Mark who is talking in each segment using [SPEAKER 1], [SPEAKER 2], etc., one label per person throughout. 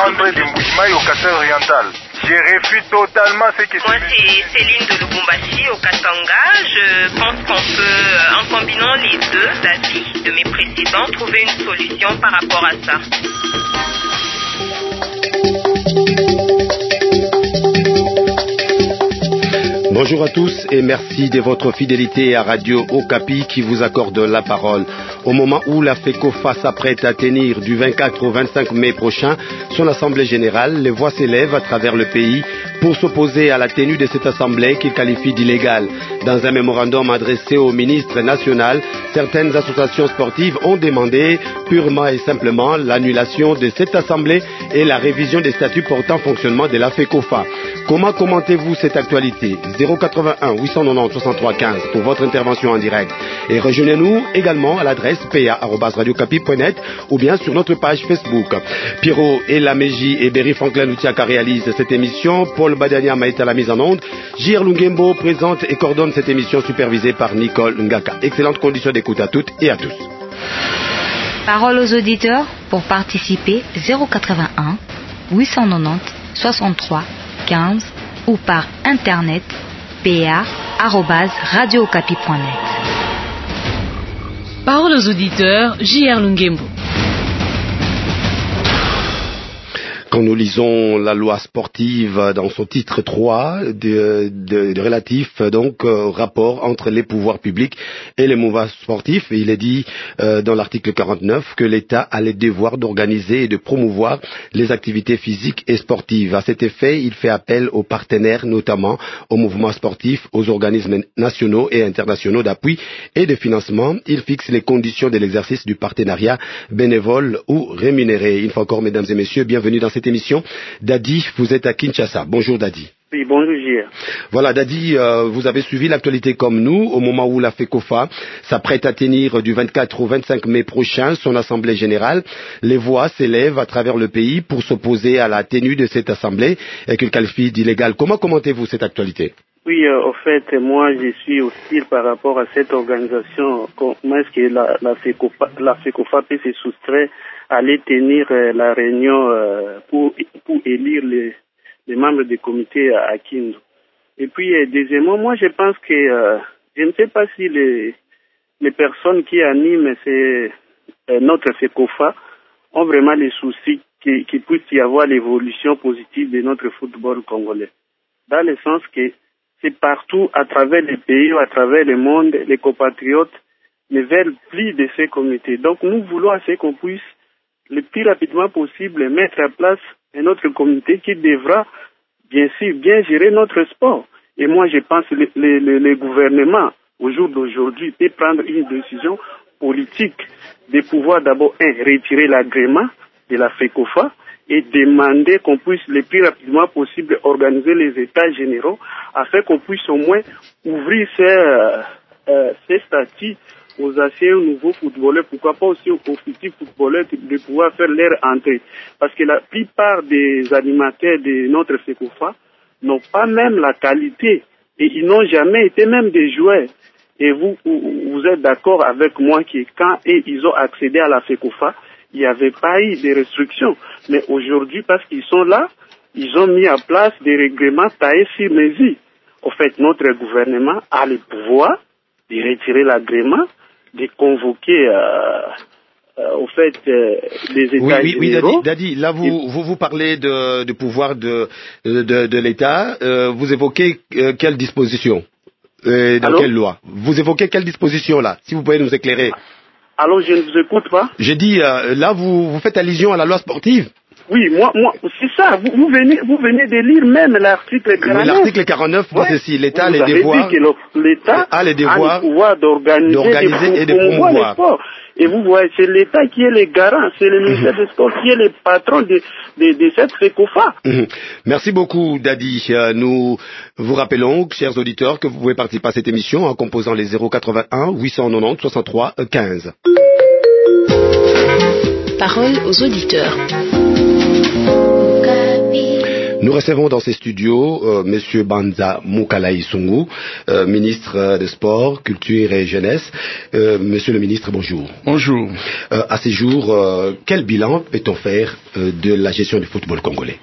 [SPEAKER 1] André de Mbouimaï au Kasai oriental. Je refuse totalement ce que
[SPEAKER 2] Moi, c'est Céline de Lubumbashi au Katanga. Je pense qu'on peut, en combinant les deux avis de mes précédents, trouver une solution par rapport à ça.
[SPEAKER 3] Bonjour à tous et merci de votre fidélité à Radio Okapi qui vous accorde la parole. Au moment où la FECOFA s'apprête à tenir du 24 au 25 mai prochain son assemblée générale, les voix s'élèvent à travers le pays pour s'opposer à la tenue de cette assemblée qu'ils qualifient d'illégale. Dans un mémorandum adressé au ministre national, certaines associations sportives ont demandé purement et simplement l'annulation de cette assemblée et la révision des statuts portant fonctionnement de la FECOFA. Comment commentez-vous cette actualité? 081 890 63 15 pour votre intervention en direct. Et rejoignez-nous également à l'adresse pa@radiocapi.net ou bien sur notre page Facebook. Pierrot et Lameji et Berry Franklin Loutiaka réalisent cette émission. Paul Badania Maït à la mise en onde. J.R. Lungembo présente et coordonne cette émission supervisée par Nicole Ngaka. Excellente condition d'écoute à toutes et à tous.
[SPEAKER 4] Parole aux auditeurs pour participer 081 890 63 15 ou par internet pa@radiocapi.net.
[SPEAKER 5] Parole aux auditeurs, J.R. Lungembo.
[SPEAKER 3] Quand nous lisons la loi sportive dans son titre 3 de relatif donc au rapport entre les pouvoirs publics et les mouvements sportifs, il est dit dans l'article 49 que l'État a le devoir d'organiser et de promouvoir les activités physiques et sportives. À cet effet, il fait appel aux partenaires, notamment aux mouvements sportifs, aux organismes nationaux et internationaux d'appui et de financement. Il fixe les conditions de l'exercice du partenariat bénévole ou rémunéré. Une fois encore, mesdames et messieurs, bienvenue dans cette émission. Dadi, vous êtes à Kinshasa. Bonjour Dadi.
[SPEAKER 6] Oui, bonjour J.R.
[SPEAKER 3] Voilà Dadi, vous avez suivi l'actualité comme nous au moment où la FECOFA s'apprête à tenir du 24 au 25 mai prochain son assemblée générale. Les voix s'élèvent à travers le pays pour s'opposer à la tenue de cette assemblée et qu'elle qualifie d'illégale. Comment commentez-vous cette actualité?
[SPEAKER 6] Oui, au fait, moi je suis hostile par rapport à cette organisation. Comment est-ce que la FECOFA peut se soustraire à aller tenir la réunion pour élire les membres du comité à Kindu. Et puis, deuxièmement, moi je pense que je ne sais pas si les personnes qui animent notre FECOFA ont vraiment les soucis qu'il puisse y avoir l'évolution positive de notre football congolais. Dans le sens que c'est partout, à travers les pays, à travers le monde, les compatriotes ne veulent plus de ces comités. Donc nous voulons à ce qu'on puisse le plus rapidement possible mettre en place un autre comité qui devra bien sûr bien gérer notre sport. Et moi je pense que le gouvernement au jour d'aujourd'hui peut prendre une décision politique de pouvoir d'abord retirer l'agrément de la FECOFA et demander qu'on puisse le plus rapidement possible organiser les états généraux afin qu'on puisse au moins ouvrir ces statuts aux anciens nouveaux footballeurs, pourquoi pas aussi aux futurs footballeurs de pouvoir faire leur entrée. Parce que la plupart des animateurs de notre FECOFA n'ont pas même la qualité et ils n'ont jamais été même des joueurs. Et vous êtes d'accord avec moi que quand ils ont accédé à la FECOFA, il n'y avait pas eu de restrictions. Mais aujourd'hui, parce qu'ils sont là, ils ont mis en place des règlements taillés sur mesure. En fait, notre gouvernement a le pouvoir de retirer l'agrément, de convoquer les États généraux.
[SPEAKER 3] Oui, Dadi, là vous parlez de pouvoir de l'État. Vous évoquez quelle disposition dans quelle loi? Vous évoquez quelle disposition là? Si vous pouvez nous éclairer.
[SPEAKER 6] Alors, je ne vous écoute pas.
[SPEAKER 3] J'ai dit, là, vous faites allusion à la loi sportive.
[SPEAKER 6] Oui, moi, c'est ça. Vous venez de lire même l'article 49.
[SPEAKER 3] Oui, l'article 49 dit ceci. L'État a les devoirs.
[SPEAKER 6] L'État a le pouvoir d'organiser et de promouvoir le sport. Et vous voyez, c'est l'État qui est le garant, c'est le ministère des Sports qui est le patron de cette FECOFA.
[SPEAKER 3] Merci beaucoup, Dadi. Nous vous rappelons, chers auditeurs, que vous pouvez participer à cette émission en composant les 081 890 63 15.
[SPEAKER 5] Parole aux auditeurs.
[SPEAKER 3] Nous recevons dans ces studios Monsieur Banza Mukalayi Sungu, ministre des Sports, Culture et Jeunesse. Monsieur le ministre, bonjour.
[SPEAKER 7] Bonjour.
[SPEAKER 3] À ces jours, quel bilan peut-on faire de la gestion du football congolais?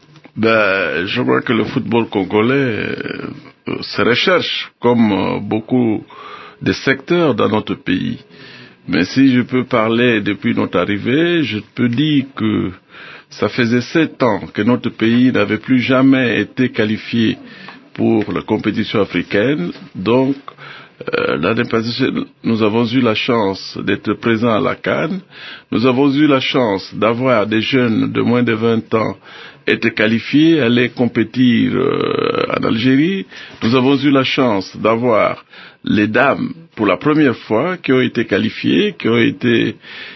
[SPEAKER 7] Je crois que le football congolais se recherche comme beaucoup de secteurs dans notre pays. Mais si je peux parler depuis notre arrivée, je peux dire que ça faisait 7 ans que notre pays n'avait plus jamais été qualifié pour la compétition africaine. Donc, l'année passée, nous avons eu la chance d'être présents à la CAN. Nous avons eu la chance d'avoir des jeunes de moins de 20 ans être qualifiés, aller compétir en Algérie. Nous avons eu la chance d'avoir les dames pour la première fois qui ont été qualifiées, qui ont été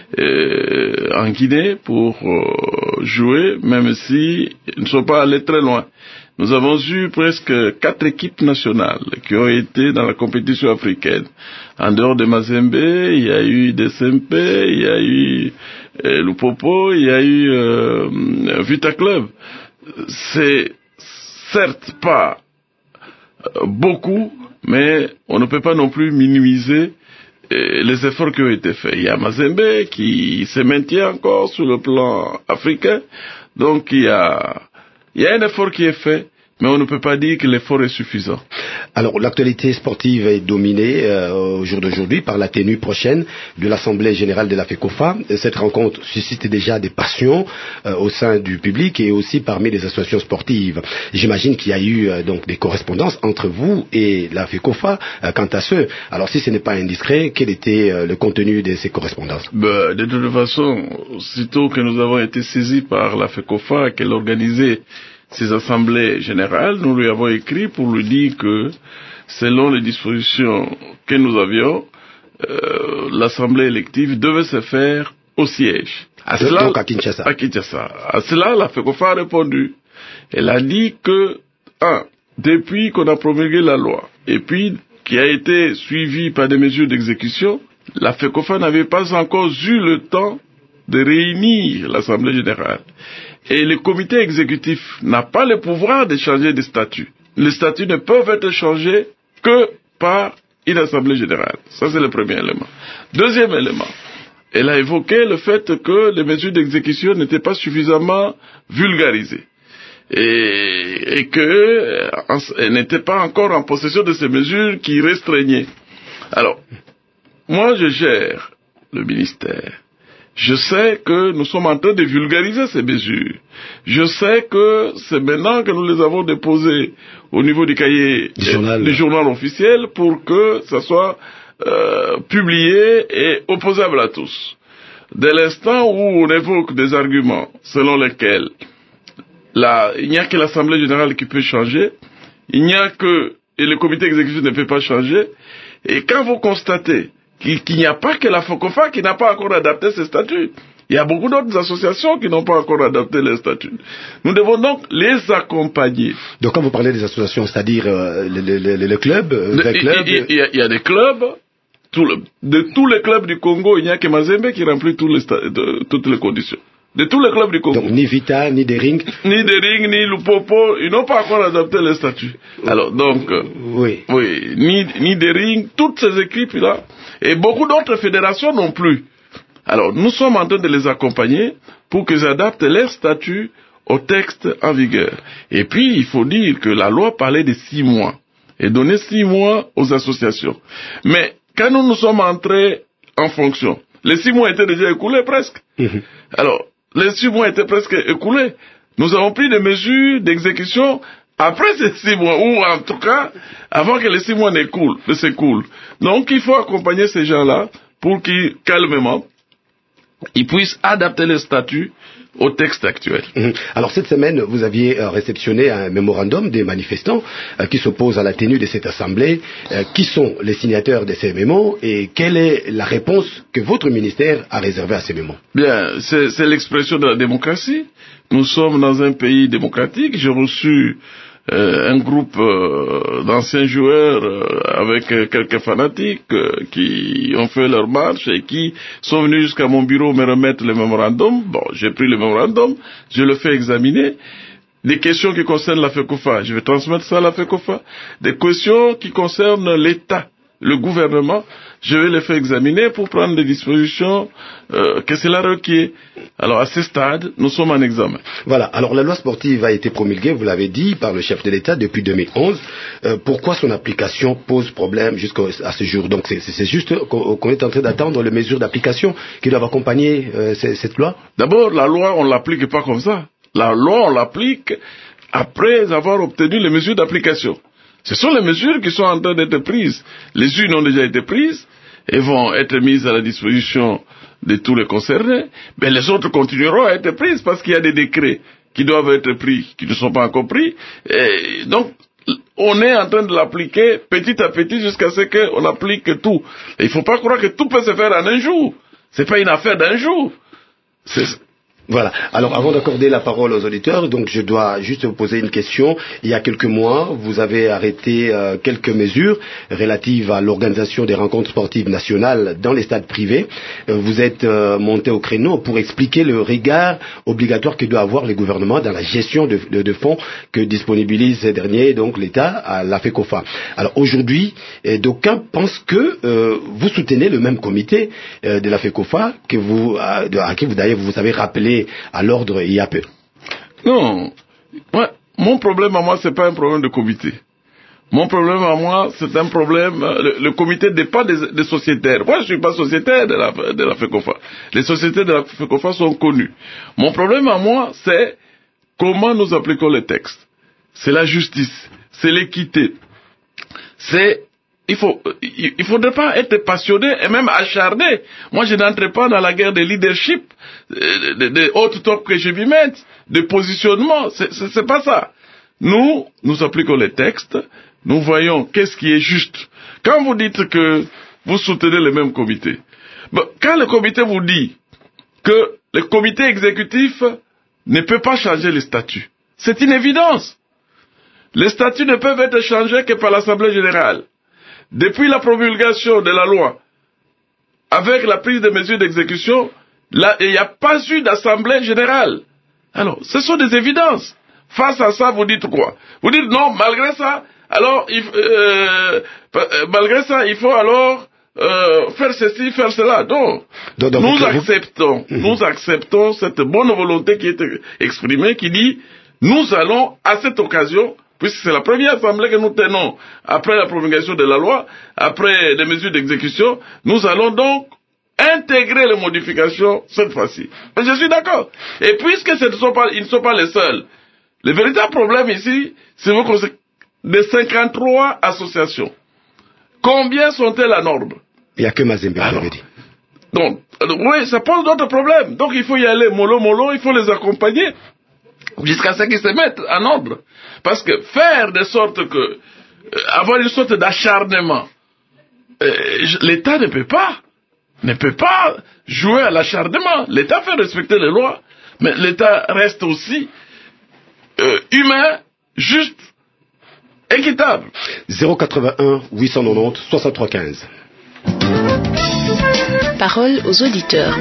[SPEAKER 7] en Guinée pour jouer, même si ils ne sont pas allés très loin. Nous avons eu presque 4 équipes nationales qui ont été dans la compétition africaine. En dehors de Mazembe, il y a eu DSMP, il y a eu Lupopo, il y a eu Vita Club. C'est certes pas beaucoup, mais on ne peut pas non plus minimiser les efforts qui ont été faits. Il y a Mazembe qui se maintient encore sur le plan africain, donc il y a un effort qui est fait, mais on ne peut pas dire que l'effort est suffisant.
[SPEAKER 3] Alors, l'actualité sportive est dominée au jour d'aujourd'hui par la tenue prochaine de l'Assemblée générale de la FECOFA. Cette rencontre suscite déjà des passions au sein du public et aussi parmi les associations sportives. J'imagine qu'il y a eu donc des correspondances entre vous et la FECOFA quant à ce. Alors, si ce n'est pas indiscret, quel était le contenu de ces correspondances?
[SPEAKER 7] De toute façon, sitôt que nous avons été saisis par la FECOFA, qu'elle organisait ces assemblées générales, nous lui avons écrit pour lui dire que, selon les dispositions que nous avions, l'assemblée élective devait se faire au siège.
[SPEAKER 3] Donc à Kinshasa.
[SPEAKER 7] À Kinshasa. À cela, la FECOFA a répondu. Elle a dit que, depuis qu'on a promulgué la loi, et puis qui a été suivie par des mesures d'exécution, la FECOFA n'avait pas encore eu le temps de réunir l'assemblée générale. Et le comité exécutif n'a pas le pouvoir de changer de statut. Les statuts ne peuvent être changés que par une assemblée générale. Ça, c'est le premier élément. Deuxième élément, elle a évoqué le fait que les mesures d'exécution n'étaient pas suffisamment vulgarisées. Et qu'elle n'était pas encore en possession de ces mesures qui restreignaient. Alors, moi, je gère le ministère. Je sais que nous sommes en train de vulgariser ces mesures. Je sais que c'est maintenant que nous les avons déposées au niveau du cahier du journal officiel pour que ça soit publié et opposable à tous. Dès l'instant où on évoque des arguments selon lesquels il n'y a que l'Assemblée générale qui peut changer, il n'y a que et le comité exécutif ne peut pas changer, et quand vous constatez qu'il n'y a pas que la FECOFA qui n'a pas encore adapté ses statuts. Il y a beaucoup d'autres associations qui n'ont pas encore adapté les statuts. Nous devons donc les accompagner.
[SPEAKER 3] Donc quand vous parlez des associations, c'est-à-dire les clubs,
[SPEAKER 7] il y a des clubs, de tous les clubs du Congo, il n'y a que Mazembe qui remplit toutes les conditions. De tous les clubs du Congo.
[SPEAKER 3] Donc ni Vita, ni Dering.
[SPEAKER 7] Ni Dering, ni Lupopo, ils n'ont pas encore adapté les statuts. Alors donc, ni Dering, toutes ces équipes-là, et beaucoup d'autres fédérations non plus. Alors, nous sommes en train de les accompagner pour qu'ils adaptent leurs statuts au texte en vigueur. Et puis, il faut dire que la loi parlait de 6 mois, et donnait 6 mois aux associations. Mais, quand nous nous sommes entrés en fonction, les 6 mois étaient déjà écoulés presque. Alors, les 6 mois étaient presque écoulés. Nous avons pris des mesures d'exécution après ces 6 mois, ou en tout cas, avant que les 6 mois ne s'écoulent. Donc, il faut accompagner ces gens-là pour qu'ils, calmement, ils puissent adapter les statuts au texte actuel.
[SPEAKER 3] Alors, cette semaine, vous aviez réceptionné un mémorandum des manifestants qui s'opposent à la tenue de cette assemblée. Qui sont les signataires de ces mémos et quelle est la réponse que votre ministère a réservée à ces mémos?
[SPEAKER 7] Bien, c'est l'expression de la démocratie. Nous sommes dans un pays démocratique. J'ai reçu un groupe d'anciens joueurs avec quelques fanatiques qui ont fait leur marche et qui sont venus jusqu'à mon bureau me remettre le mémorandum. Bon, j'ai pris le mémorandum, je le fais examiner, des questions qui concernent la FECOFA, je vais transmettre ça à la FECOFA. Des questions qui concernent l'État, le gouvernement, je vais les faire examiner pour prendre des dispositions que cela requiert. Alors à ce stade, nous sommes en examen.
[SPEAKER 3] Voilà, alors la loi sportive a été promulguée, vous l'avez dit, par le chef de l'État depuis 2011. Pourquoi son application pose problème jusqu'à ce jour? Donc c'est juste qu'on est en train d'attendre les mesures d'application qui doivent accompagner cette loi?
[SPEAKER 7] D'abord, la loi, on ne l'applique pas comme ça. La loi, on l'applique après avoir obtenu les mesures d'application. Ce sont les mesures qui sont en train d'être prises. Les unes ont déjà été prises et vont être mises à la disposition de tous les concernés, mais les autres continueront à être prises parce qu'il y a des décrets qui doivent être pris, qui ne sont pas encore pris. Et donc, on est en train de l'appliquer petit à petit jusqu'à ce qu'on applique tout. Et il ne faut pas croire que tout peut se faire en un jour. C'est pas une affaire d'un jour.
[SPEAKER 3] Voilà. Alors, avant d'accorder la parole aux auditeurs, donc je dois juste vous poser une question. Il y a quelques mois, vous avez arrêté quelques mesures relatives à l'organisation des rencontres sportives nationales dans les stades privés. Vous êtes monté au créneau pour expliquer le regard obligatoire que doit avoir le gouvernement dans la gestion de fonds que disponibilise ces derniers, donc l'État, à la FECOFA. Alors aujourd'hui, d'aucuns pensent que vous soutenez le même comité de la FECOFA que à qui vous d'ailleurs vous avez rappelé à l'ordre il y a peu.
[SPEAKER 7] Non, mon problème à moi, c'est pas un problème de comité. Mon problème à moi, c'est un problème. Le comité dépend des sociétaires. Moi, je suis pas sociétaire de la FECOFA. Les sociétés de la FECOFA sont connues. Mon problème à moi, c'est comment nous appliquons les textes. C'est la justice, c'est l'équité. Il faudrait pas être passionné et même acharné. Moi, je n'entre pas dans la guerre de leadership, de haute top que je vais mettre, de positionnement. C'est pas ça. Nous appliquons les textes. Nous voyons qu'est-ce qui est juste. Quand vous dites que vous soutenez le même comité, quand le comité vous dit que le comité exécutif ne peut pas changer les statuts, c'est une évidence. Les statuts ne peuvent être changés que par l'Assemblée générale. Depuis la promulgation de la loi, avec la prise de mesures d'exécution, il n'y a pas eu d'assemblée générale. Alors, ce sont des évidences. Face à ça, vous dites quoi? Vous dites non, malgré ça, alors, il faut alors faire ceci, faire cela. Non. Nous acceptons cette bonne volonté qui est exprimée, qui dit, nous allons, à cette occasion, puisque c'est la première assemblée que nous tenons après la promulgation de la loi, après les mesures d'exécution, nous allons donc intégrer les modifications cette fois-ci. Je suis d'accord. Et puisque ils ne sont pas les seuls, le véritable problème ici, c'est des 53 associations. Combien sont-elles à nombre?
[SPEAKER 3] Il n'y a que Mazembe, vous avez dit.
[SPEAKER 7] Donc, oui, ça pose d'autres problèmes. Donc il faut y aller mollo, il faut les accompagner jusqu'à ce qu'ils se mettent en ordre. Parce que faire de sorte que, avoir une sorte d'acharnement, l'État ne peut pas jouer à l'acharnement. L'État fait respecter les lois, mais l'État reste aussi humain, juste, équitable.
[SPEAKER 3] 081 890 6315.
[SPEAKER 8] Parole aux auditeurs.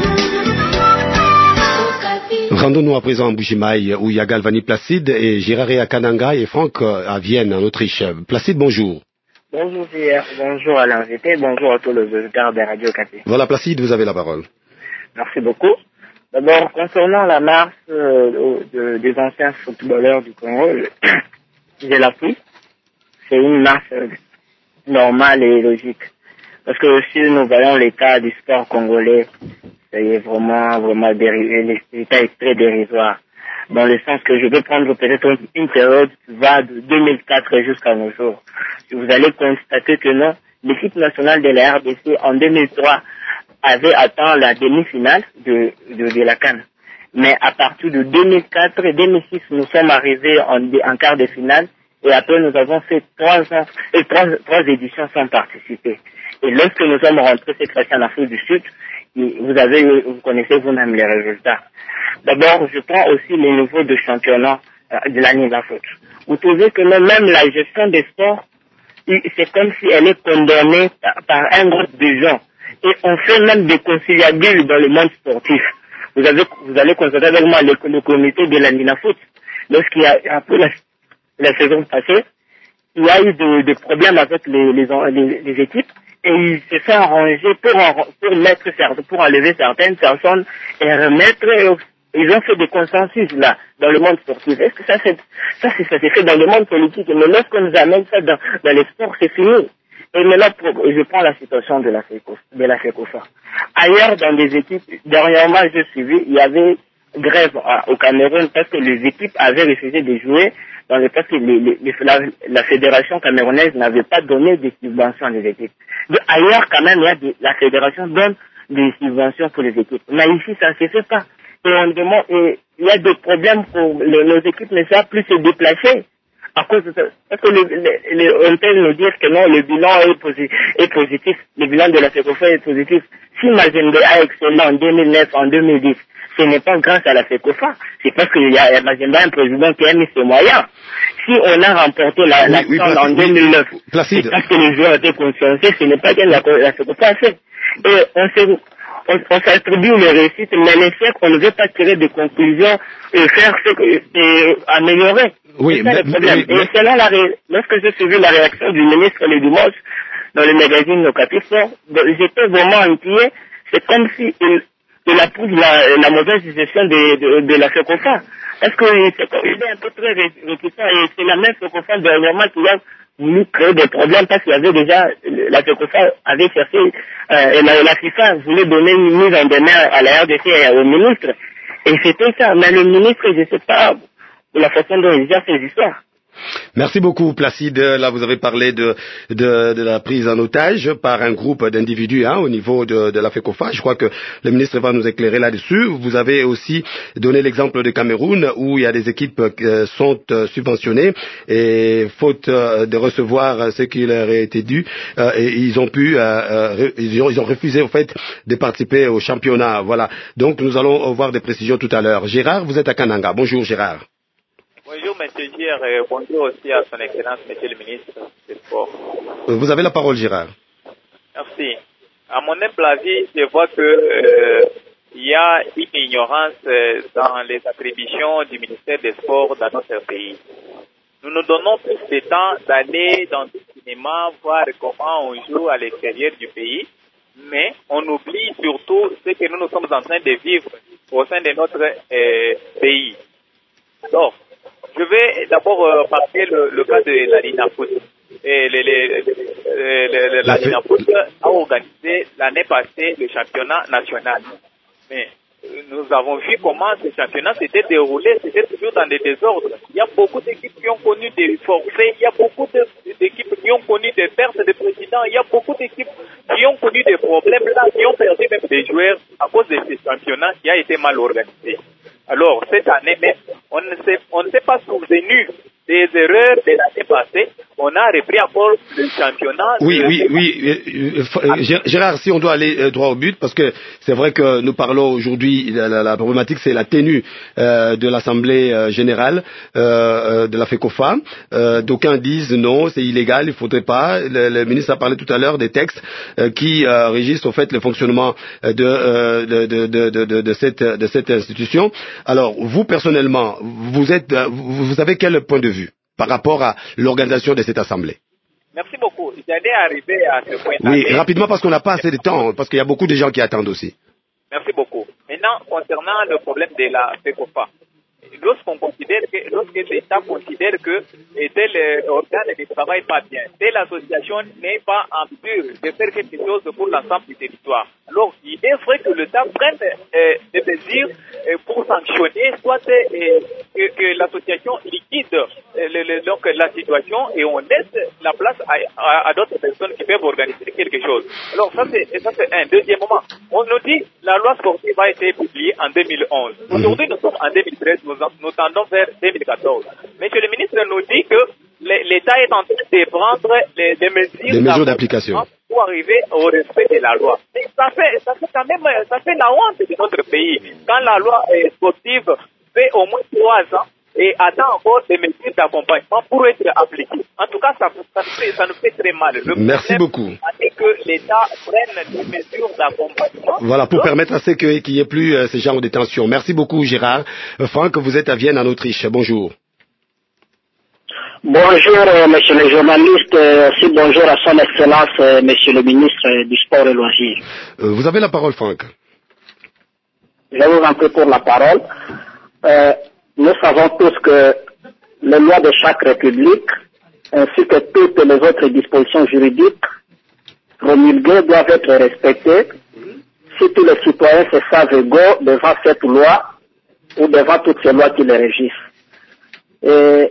[SPEAKER 3] Rendons-nous à présent à Mbujimaï, où il y a Galvani Placide et Gérard à Kananga et Franck à Vienne, en Autriche. Placide, bonjour.
[SPEAKER 9] Bonjour Pierre, bonjour à l'invité, bonjour à tous les auditeurs de Radio Okapi.
[SPEAKER 3] Voilà Placide, vous avez la parole.
[SPEAKER 9] Merci beaucoup. D'abord, concernant la marche des anciens footballeurs du Congo, je l'appuie. C'est une marche normale et logique. Parce que si nous voyons l'état du sport congolais, c'est vraiment l'état est très dérisoire. Dans le sens que je vais prendre peut-être une période qui va de 2004 jusqu'à nos jours. Vous allez constater que non, l'équipe nationale de la RDC en 2003 avait atteint la demi-finale de la CAN. Mais à partir de 2004 et 2006, nous sommes arrivés en quart de finale et après nous avons fait trois éditions sans participer. Et lorsque nous sommes rentrés cette fois-ci en Afrique du Sud, vous connaissez vous-même les résultats. D'abord, je prends aussi le niveau de championnat de l'année de la faute. Vous trouvez que même la gestion des sports, c'est comme si elle est condamnée par un groupe de gens. Et on fait même des conciliabules dans le monde sportif. Vous allez constater avec moi le comité de l'année de la faute. lorsqu'il y a un peu la saison passée, il y a eu des problèmes avec les équipes et il s'est fait arranger pour enlever certaines personnes et remettre. Ils ont fait des consensus là dans le monde sportif. Est-ce que ça s'est fait dans le monde politique? Mais lorsqu'on nous amène ça dans les sports, c'est fini. Et maintenant, je prends la situation de la FECOFA. Ailleurs, dans des équipes, dernièrement, j'ai suivi, il y avait grève au Cameroun parce que les équipes avaient refusé de jouer parce que la fédération camerounaise n'avait pas donné de subventions aux équipes. Ailleurs, quand même, la fédération donne des subventions pour les équipes. Mais ici, ça ne se fait pas. Et on demande, il y a des problèmes pour nos équipes ne savent plus se déplacer. À cause de ça. Parce que on peut nous dire que non, le bilan est positif. Le bilan de la FECOFA est positif. Si Mazembe a excellé en 2009, en 2010, ce n'est pas grâce à la FECOFA. C'est parce qu'il y a Mazembe, un président qui a mis ses moyens. Si on a remporté l'action en 2009, c'est parce que les joueurs étaient consciencieux, ce n'est pas que la FECOFA a fait. Et on s'attribue les réussites, mais les faits, on ne veut pas tirer des conclusions et faire améliorer.
[SPEAKER 3] Oui,
[SPEAKER 9] c'est ça le problème. Et selon lorsque j'ai suivi la réaction du ministre le dimanche dans le magazine Okapi Sport, j'étais vraiment inquiet. C'est comme si il approuve la mauvaise gestion de la FECOFA. Parce qu'il est un peu très réticent et c'est la même FECOFA dernièrement qui a voulu créer des problèmes parce qu'il y avait déjà, la FECOFA avait cherché, et la FIFA voulait donner une mise en demeure à la RDC et au ministre. Et c'était ça. Mais le ministre, je ne sais pas la façon dont il gère ces histoires.
[SPEAKER 3] Merci beaucoup, Placide. Là, vous avez parlé de la prise en otage par un groupe d'individus au niveau de la FECOFA. Je crois que le ministre va nous éclairer là-dessus. Vous avez aussi donné l'exemple de Cameroun où il y a des équipes qui sont subventionnées et faute de recevoir ce qui leur a été dû, et ils ont refusé en fait de participer au championnat. Voilà. Donc, nous allons voir des précisions tout à l'heure. Gérard, vous êtes à Kananga. Bonjour, Gérard.
[SPEAKER 10] Bonjour, M. Gier, et bonjour aussi à son Excellence, M. le ministre des Sports.
[SPEAKER 3] Vous avez la parole, Gérard.
[SPEAKER 10] Merci. À mon humble avis, je vois que il y a une ignorance dans les attributions du ministère des Sports dans notre pays. Nous nous donnons plus de temps d'aller dans le cinéma, voir comment on joue à l'extérieur du pays, mais on oublie surtout ce que nous sommes en train de vivre au sein de notre pays. Alors, je vais d'abord parler le cas de la Linafoot. La Linafoot a organisé l'année passée le championnat national. Mais nous avons vu comment ce championnat s'était déroulé, c'était toujours dans des désordres. Il y a beaucoup d'équipes qui ont connu des forfaits, il y a beaucoup d'équipes qui ont connu des pertes de présidents, il y a beaucoup d'équipes qui ont connu des problèmes là, qui ont perdu même des joueurs à cause de ce championnat qui a été mal organisé. Alors, cette année même, on ne s'est pas souvenu des erreurs de l'année passée. On a repris encore le championnat.
[SPEAKER 3] Oui. Gérard, si on doit aller droit au but, parce que c'est vrai que nous parlons aujourd'hui, la problématique c'est la tenue de l'Assemblée générale de la FECOFA. D'aucuns disent non, c'est illégal, il faudrait pas. Le ministre a parlé tout à l'heure des textes qui régissent au fait le fonctionnement de cette institution. Alors, vous personnellement, vous avez quel point de vue par rapport à l'organisation de cette assemblée?
[SPEAKER 10] Merci beaucoup. J'allais arriver à ce point.
[SPEAKER 3] Oui, rapidement parce qu'on n'a pas assez de temps, parce qu'il y a beaucoup de gens qui attendent aussi.
[SPEAKER 10] Merci beaucoup. Maintenant, concernant le problème de la FECOFA, lorsque l'État considère que tel organe ne travaille pas bien, telle association n'est pas en mesure de faire quelque chose pour l'ensemble du territoire. Alors, il est vrai que l'État prenne des mesures pour sanctionner, soit que l'association liquide donc la situation et on laisse la place à d'autres personnes qui peuvent organiser quelque chose. Alors, ça c'est un. Deuxièmement, on nous dit la loi sportive a été publiée en 2011. Aujourd'hui, nous sommes en 2013, nous tendons vers 2014. Monsieur le ministre nous dit que l'État est en train de prendre des mesures
[SPEAKER 3] d'application
[SPEAKER 10] pour arriver au respect de la loi. Et ça fait la honte de notre pays. Quand la loi sportive fait au moins 3 ans et attend encore des mesures d'accompagnement pour être appliquées. En tout cas, ça nous fait très mal.
[SPEAKER 3] Merci beaucoup.
[SPEAKER 10] C'est que l'État prenne des mesures d'accompagnement.
[SPEAKER 3] Voilà, pour permettre à ce qu'il n'y ait plus ce genre de tension. Merci beaucoup, Gérard. Franck, vous êtes à Vienne, en Autriche. Bonjour.
[SPEAKER 11] Bonjour, monsieur le journaliste, aussi bonjour à son excellence, monsieur le ministre du Sport et Loisirs.
[SPEAKER 3] Vous avez la parole, Franck.
[SPEAKER 11] Je vous en prie pour la parole. Nous savons tous que les lois de chaque république, ainsi que toutes les autres dispositions juridiques promulguées doivent être respectées si tous les citoyens se savent égaux devant cette loi ou devant toutes ces lois qui les régissent. Et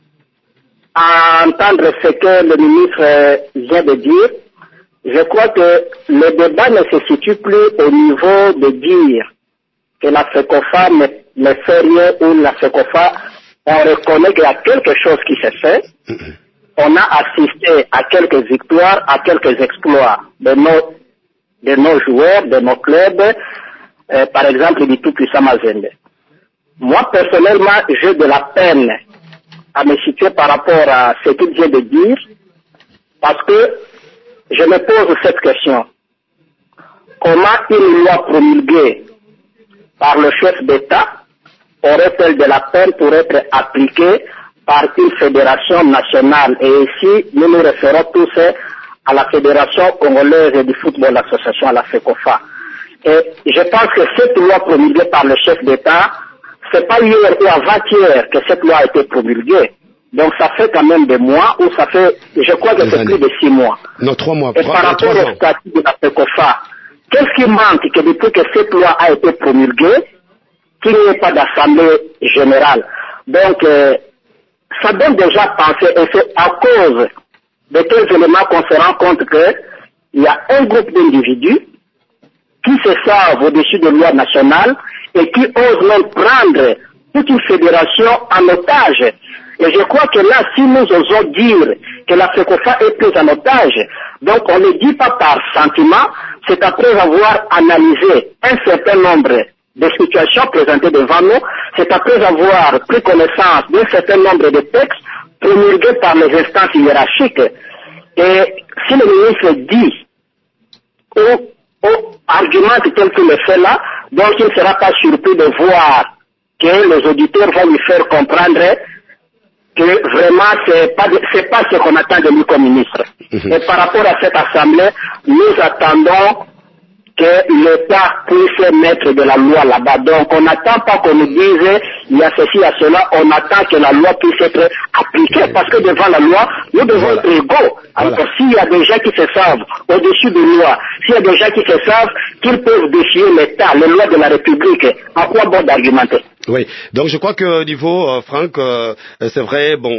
[SPEAKER 11] à entendre ce que le ministre vient de dire, je crois que le débat ne se situe plus au niveau de dire que la FECOFA ne fait rien ou la FECOFA, on reconnaît qu'il y a quelque chose qui s'est fait. On a assisté à quelques victoires, à quelques exploits de nos joueurs, de nos clubs, par exemple du tout-puissant Mazembe. Moi, personnellement, j'ai de la peine à me situer par rapport à ce qu'il vient de dire, parce que je me pose cette question. Comment une loi promulguée par le chef d'État aurait-elle de la peine pour être appliquée par une fédération nationale? Et ici, nous nous référons tous à la Fédération congolaise du football association, à la FECOFA. Et je pense que cette loi promulguée par le chef d'État, c'est pas hier ou avant-hier que cette loi a été promulguée. Donc ça fait quand même des mois, ou ça fait, je crois que c'est plus de 6 mois.
[SPEAKER 3] Non, 3 mois.
[SPEAKER 11] Et par rapport au statut de la FECOFA, qu'est-ce qui manque que depuis que cette loi a été promulguée, qu'il n'y ait pas d'assemblée générale? Donc, ça donne déjà à penser, et c'est à cause de quels éléments qu'on se rend compte qu'il y a un groupe d'individus qui se savent au-dessus de lois nationales et qui osent même prendre toute une fédération en otage. Et je crois que là, si nous osons dire que la FECOFA est prise en otage, donc on ne dit pas par sentiment, c'est après avoir analysé un certain nombre de situations présentées devant nous, c'est après avoir pris connaissance d'un certain nombre de textes promulgués par les instances hiérarchiques. Et si le ministre dit ou argumente tel qu'il le fait là, donc il ne sera pas surpris de voir que les auditeurs vont lui faire comprendre que vraiment c'est pas ce qu'on attend de lui comme ministre. Et par rapport à cette assemblée, nous attendons que l'État puisse mettre de la loi là-bas. Donc on n'attend pas qu'on nous dise il y a ceci, il y a cela, on attend que la loi puisse être appliquée parce que devant la loi, nous devons être égaux. Alors s'il y a des gens qui se savent au-dessus des lois, s'il y a des gens qui se savent qu'ils peuvent défier l'État, les lois de la République, en quoi bon d'argumenter?
[SPEAKER 3] Oui, donc je crois que au niveau, Franck, c'est vrai, bon,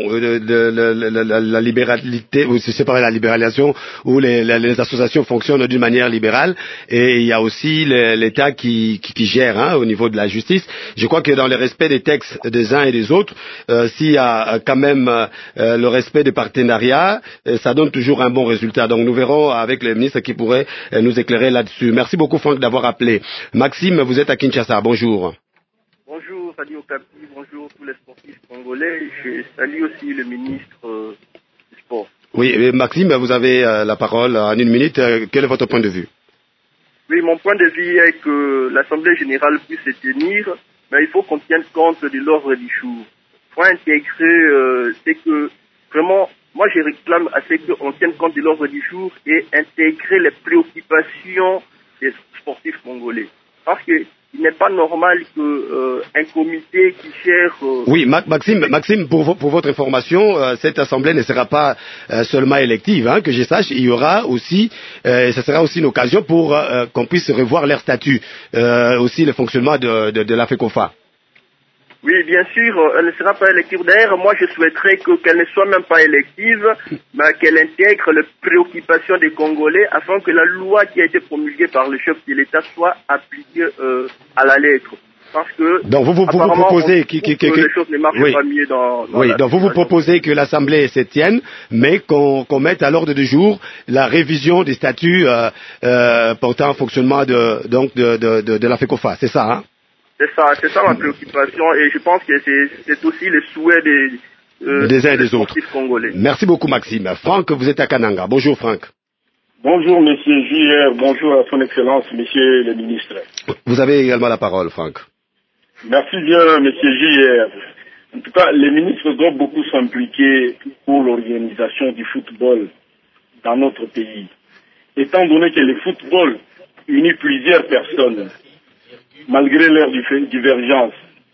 [SPEAKER 3] la libéralité, ou c'est pas la libéralisation, où les associations fonctionnent d'une manière libérale, et il y a aussi l'État qui gère, hein, au niveau de la justice. Je crois que dans le respect des textes des uns et des autres, s'il y a quand même le respect des partenariats, ça donne toujours un bon résultat. Donc nous verrons avec le ministre qui pourrait nous éclairer là-dessus. Merci beaucoup, Franck, d'avoir appelé. Maxime, vous êtes à Kinshasa. Bonjour.
[SPEAKER 6] Bonjour Radio Okapi, bonjour tous les sportifs congolais. Je salue aussi le ministre du Sport.
[SPEAKER 3] Oui, Maxime, vous avez la parole en 1 minute. Quel est votre point de vue?
[SPEAKER 6] Oui, mon point de vue est que l'Assemblée générale puisse se tenir, mais il faut qu'on tienne compte de l'ordre du jour. Il faut intégrer, c'est que vraiment, moi je réclame à ce qu'on tienne compte de l'ordre du jour et intégrer les préoccupations des sportifs congolais. Parce que il n'est pas normal que un comité qui gère...
[SPEAKER 3] Oui, Maxime, pour votre information, cette assemblée ne sera pas seulement élective, hein, que je sache. Il y aura aussi, ce sera aussi une occasion pour qu'on puisse revoir leur statut, aussi le fonctionnement de la FECOFA.
[SPEAKER 6] Oui, bien sûr, elle ne sera pas élective. D'ailleurs, moi, je souhaiterais qu'elle ne soit même pas élective, mais qu'elle intègre les préoccupations des Congolais afin que la loi qui a été promulguée par le chef de l'État soit appliquée à la lettre. Parce que
[SPEAKER 3] donc vous proposez que
[SPEAKER 6] les choses ne marchent pas mieux dans
[SPEAKER 3] donc vous proposez que l'Assemblée se tienne, mais qu'on mette à l'ordre du jour la révision des statuts portant en fonctionnement de la FECOFA. C'est ça, hein?
[SPEAKER 6] C'est ça ma préoccupation et je pense que c'est aussi le souhait
[SPEAKER 3] des uns et des autres
[SPEAKER 6] congolais.
[SPEAKER 3] Merci beaucoup Maxime. Franck, vous êtes à Kananga. Bonjour Franck.
[SPEAKER 12] Bonjour Monsieur JR, bonjour à son Excellence Monsieur le Ministre.
[SPEAKER 3] Vous avez également la parole Franck.
[SPEAKER 12] Merci bien Monsieur JR. En tout cas, les ministres doivent beaucoup s'impliquer pour l'organisation du football dans notre pays. Étant donné que le football unit plusieurs personnes, malgré leurs divergences.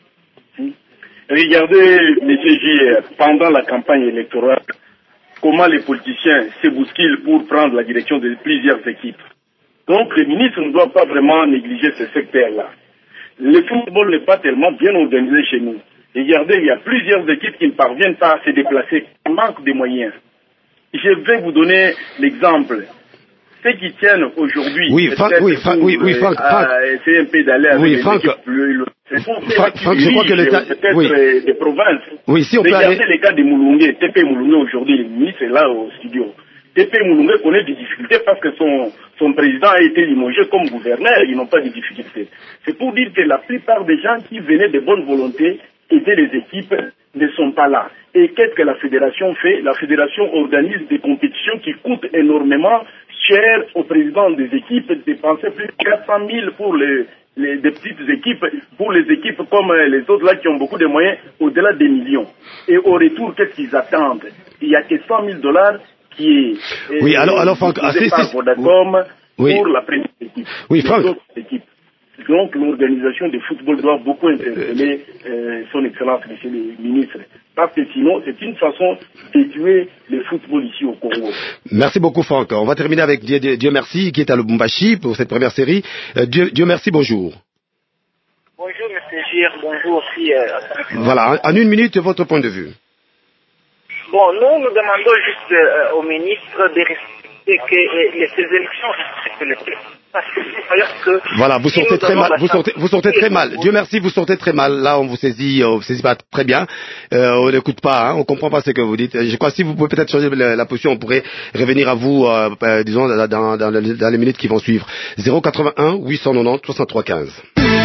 [SPEAKER 12] Regardez, M. JR, pendant la campagne électorale, comment les politiciens se bousculent pour prendre la direction de plusieurs équipes. Donc, les ministres ne doivent pas vraiment négliger ce secteur-là. Le football n'est pas tellement bien organisé chez nous. Regardez, il y a plusieurs équipes qui ne parviennent pas à se déplacer, on manque de moyens. Je vais vous donner l'exemple. Ceux qui tiennent aujourd'hui,
[SPEAKER 3] Franck.
[SPEAKER 12] c'est un peu d'aller avec les équipes plus
[SPEAKER 3] Franck, je crois que l'État...
[SPEAKER 12] peut-être des provinces.
[SPEAKER 3] Oui, si on peut
[SPEAKER 12] regardez les cas de Moulungue, TP Moulungue aujourd'hui, le ministre est là au studio. TP Moulungue connaît des difficultés parce que son président a été limogé comme gouverneur, ils n'ont pas de difficultés. C'est pour dire que la plupart des gens qui venaient de bonne volonté aider les équipes ne sont pas là. Et qu'est-ce que la fédération fait? La fédération organise des compétitions qui coûtent énormément cher aux présidents des équipes, dépenser plus de 400 000 pour des petites équipes, pour les équipes comme les autres là qui ont beaucoup de moyens, au-delà des millions. Et au retour, qu'est-ce qu'ils attendent? Il n'y a que $100 000 qui est
[SPEAKER 3] alors Franck,
[SPEAKER 12] par Vodacom pour la première équipe.
[SPEAKER 3] Oui, Franck.
[SPEAKER 12] Donc l'organisation du football doit beaucoup interpeller son Excellence, Monsieur le ministre. Parce que sinon, c'est une façon de tuer le football ici au Congo.
[SPEAKER 3] Merci beaucoup, Franck. On va terminer avec Dieu merci, qui est à Lubumbashi pour cette première série. Dieu merci, bonjour.
[SPEAKER 11] Bonjour, M. Gir. Bonjour aussi.
[SPEAKER 3] Voilà, en une minute, votre point de vue.
[SPEAKER 11] Bon, nous demandons juste au ministre de respecter que ces élections respectent le parce que
[SPEAKER 3] voilà, vous sortez très mal, vous sortez très mal. Dieu merci, vous sortez très mal. Là, on vous saisit pas très bien. On n'écoute pas, on comprend pas ce que vous dites. Je crois que si vous pouvez peut-être changer la position, on pourrait revenir à vous, disons, dans les minutes qui vont suivre. 081 890 63 15.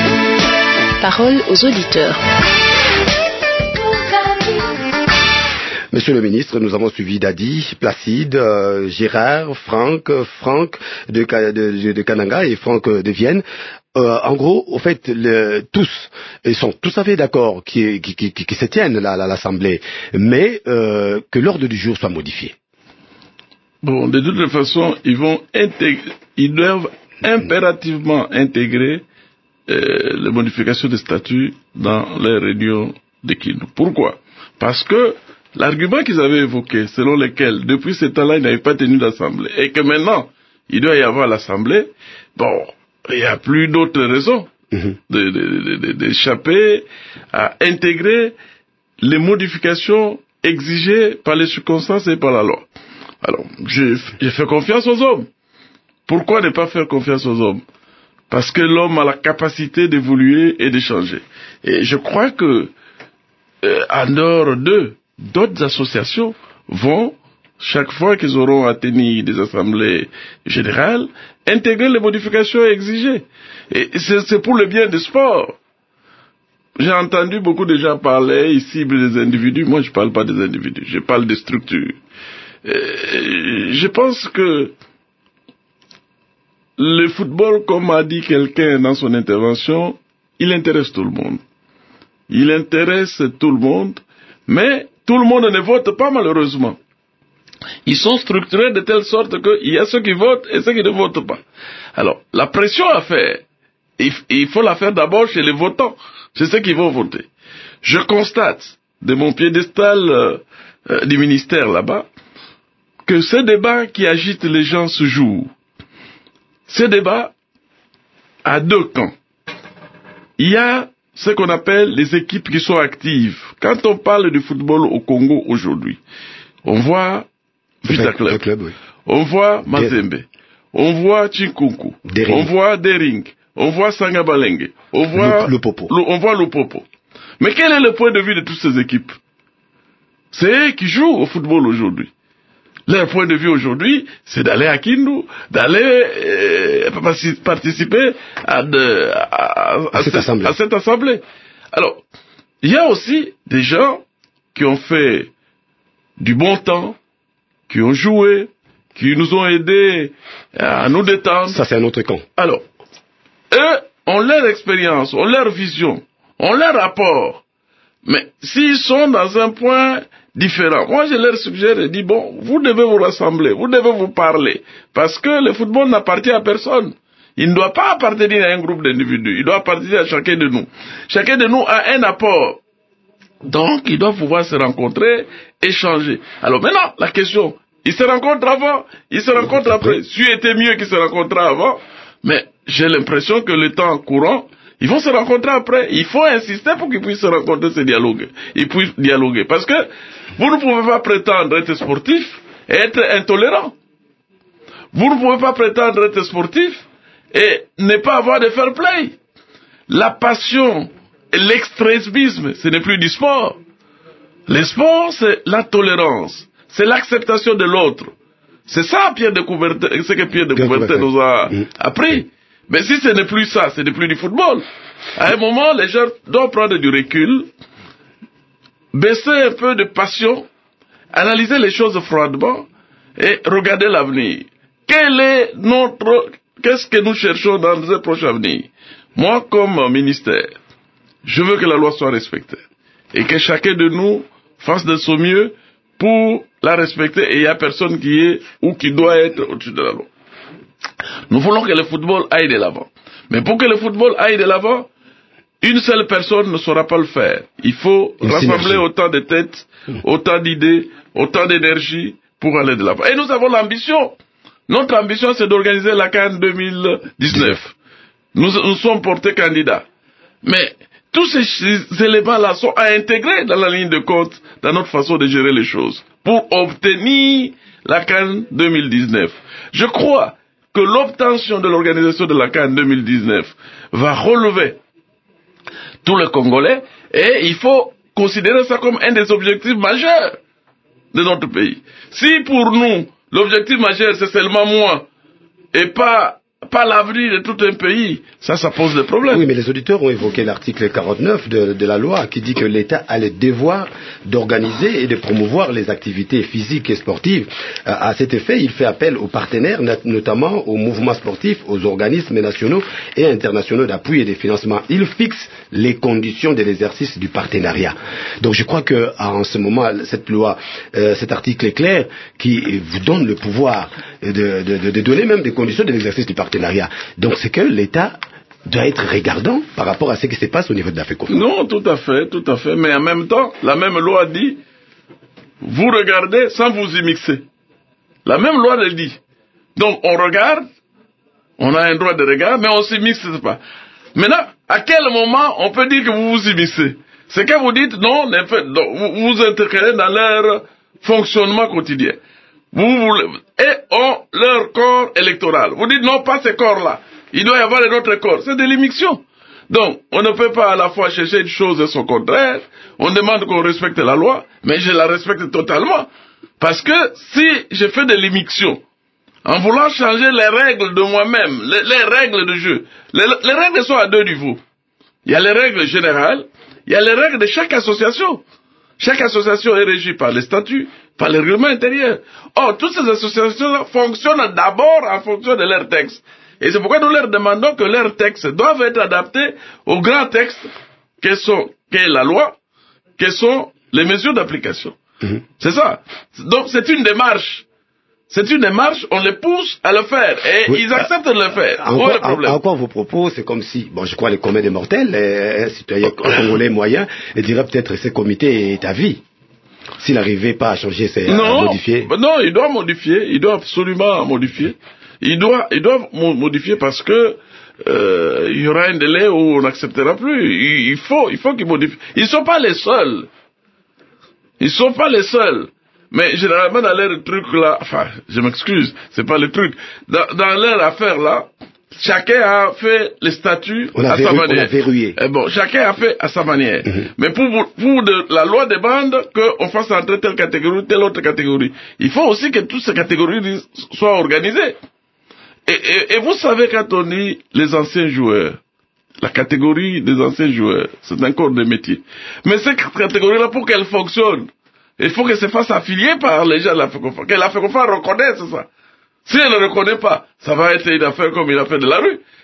[SPEAKER 8] Parole aux auditeurs.
[SPEAKER 3] Monsieur le ministre, nous avons suivi Dadi, Placide, Gérard, Franck de Kananga et Franck de Vienne. En gros, au fait, ils sont tout à fait d'accord qui se tiennent l'Assemblée, mais que l'ordre du jour soit modifié.
[SPEAKER 7] Bon, de toute façon, ils doivent impérativement intégrer les modifications de statut dans les réunions de Kindu. Pourquoi? Parce que l'argument qu'ils avaient évoqué, selon lequel, depuis ce temps-là, ils n'avaient pas tenu d'assemblée, et que maintenant, il doit y avoir l'assemblée, bon, il n'y a plus d'autres raisons d'échapper à intégrer les modifications exigées par les circonstances et par la loi. Alors, je fais confiance aux hommes. Pourquoi ne pas faire confiance aux hommes? Parce que l'homme a la capacité d'évoluer et de changer. Et je crois que, en dehors d'eux, d'autres associations vont, chaque fois qu'ils auront à tenir des assemblées générales, intégrer les modifications exigées. Et c'est pour le bien du sport. J'ai entendu beaucoup de gens parler, ils ciblent des individus. Moi, je ne parle pas des individus, je parle des structures. Je pense que le football, comme a dit quelqu'un dans son intervention, il intéresse tout le monde. Il intéresse tout le monde, mais tout le monde ne vote pas malheureusement. Ils sont structurés de telle sorte qu'il y a ceux qui votent et ceux qui ne votent pas. Alors, la pression à faire, il faut la faire d'abord chez les votants, c'est ceux qui vont voter. Je constate, de mon piédestal du ministère là-bas, que ce débat qui agite les gens ce jour, ce débat a deux camps. Il y a ce qu'on appelle les équipes qui sont actives. Quand on parle du football au Congo aujourd'hui, on voit Vita Club, oui. On voit Mazembe, on voit Chinkunku, on voit Dering, on voit Sangabalenge, on voit Lupopo. Mais quel est le point de vue de toutes ces équipes? C'est eux qui jouent au football aujourd'hui. Leur point de vue aujourd'hui, c'est d'aller à Kindu, d'aller participer à cette assemblée. Alors, il y a aussi des gens qui ont fait du bon temps, qui ont joué, qui nous ont aidés à nous détendre.
[SPEAKER 3] Ça, c'est un autre camp.
[SPEAKER 7] Alors, eux ont leur expérience, ont leur vision, ont leur rapport. Mais s'ils sont dans un point différent, moi je leur suggère et dis bon, vous devez vous rassembler, vous devez vous parler, parce que le football n'appartient à personne. Il ne doit pas appartenir à un groupe d'individus, il doit appartenir à chacun de nous. Chacun de nous a un apport. Donc, ils doivent pouvoir se rencontrer, échanger. Alors maintenant, la question, ils se rencontrent avant, ils se rencontrent après. Si était mieux qu'ils se rencontraient avant, mais j'ai l'impression que le temps courant, ils vont se rencontrer après. Il faut insister pour qu'ils puissent se rencontrer, se dialoguer. Ils puissent dialoguer. Parce que vous ne pouvez pas prétendre être sportif et être intolérant. Vous ne pouvez pas prétendre être sportif et ne pas avoir de fair play. La passion et l'extrémisme, ce n'est plus du sport. Le sport, c'est la tolérance. C'est l'acceptation de l'autre. C'est ça ce que Pierre de Coubertin nous a appris. Mais si ce n'est plus ça, ce n'est plus du football. À un moment, les gens doivent prendre du recul, baisser un peu de passion, analyser les choses froidement et regarder l'avenir. Qu'est-ce que nous cherchons dans le prochain avenir? Moi, comme ministère, je veux que la loi soit respectée et que chacun de nous fasse de son mieux pour la respecter et il n'y a personne qui est ou qui doit être au-dessus de la loi. Nous voulons que le football aille de l'avant. Mais pour que le football aille de l'avant, une seule personne ne saura pas le faire. Il faut rassembler autant de têtes, autant d'idées, autant d'énergie pour aller de l'avant. Et nous avons l'ambition. Notre ambition, c'est d'organiser la CAN 2019. Nous sommes portés candidats. Mais tous ces éléments-là sont à intégrer dans la ligne de compte, dans notre façon de gérer les choses, pour obtenir la CAN 2019. Je crois que l'obtention de l'organisation de la CAN 2019 va relever tous les Congolais et il faut considérer ça comme un des objectifs majeurs de notre pays. Si pour nous, l'objectif majeur c'est seulement moi et pas l'avenir de tout un pays, ça pose des problèmes.
[SPEAKER 3] Oui, mais les auditeurs ont évoqué l'article 49 de la loi qui dit que l'État a le devoir d'organiser et de promouvoir les activités physiques et sportives. À cet effet, il fait appel aux partenaires, notamment aux mouvements sportifs, aux organismes nationaux et internationaux d'appui et de financement. Il fixe les conditions de l'exercice du partenariat. Donc je crois que en ce moment, cette loi, cet article est clair, qui vous donne le pouvoir de donner même des conditions de l'exercice du partenariat. Donc c'est que l'État doit être regardant par rapport à ce qui se passe au niveau de la FECOFA.
[SPEAKER 7] Non, tout à fait. Mais en même temps, la même loi dit, vous regardez sans vous y mixer. La même loi le dit. Donc on regarde, on a un droit de regard, mais on ne s'y mixe pas. Maintenant, à quel moment on peut dire que vous vous y mixez? C'est que vous dites non, vous vous interférez dans leur fonctionnement quotidien. Leur corps électoral. Vous dites non, pas ce corps-là. Il doit y avoir un autre corps. C'est de l'immixtion. Donc, on ne peut pas à la fois chercher une chose et son contraire. On demande qu'on respecte la loi, mais je la respecte totalement. Parce que si je fais de l'immixtion, en voulant changer les règles de moi-même, les règles de jeu, les règles sont à deux niveaux. Il y a les règles générales, il y a les règles de chaque association. Chaque association est régie par les statuts, par le règlement intérieur. Or, toutes ces associations fonctionnent d'abord en fonction de leurs textes. Et c'est pourquoi nous leur demandons que leurs textes doivent être adaptés aux grands textes qu'est la loi, que sont les mesures d'application. C'est ça. Donc, c'est une démarche. On les pousse à le faire et ils acceptent de le faire.
[SPEAKER 3] Encore vos propos, c'est comme si, je crois les communs des mortels, un citoyen congolais moyen, dirait peut-être ce comité est à vie. S'il n'arrivait pas à changer, à modifier.
[SPEAKER 7] Non, il doit modifier, il doit absolument modifier. Il doit modifier parce que il y aura un délai où on n'acceptera plus. Il faut qu'il modifie. Ils ne sont pas les seuls. Mais généralement dans leur truc là, je m'excuse, c'est pas le truc. Dans leur affaire là, chacun a fait les statuts à sa manière.
[SPEAKER 3] On a verrouillé.
[SPEAKER 7] Chacun a fait à sa manière. Mais pour la loi demande qu'on fasse entrer telle catégorie, telle autre catégorie. Il faut aussi que toutes ces catégories soient organisées. Et vous savez, quand on dit les anciens joueurs, la catégorie des anciens joueurs, c'est un corps de métier. Mais cette catégorie-là, pour qu'elle fonctionne, il faut que se fasse affilier par les gens de la FECOFA, que la FECOFA reconnaisse ça. Si elle ne le reconnaît pas, ça va être une affaire comme une affaire de la rue.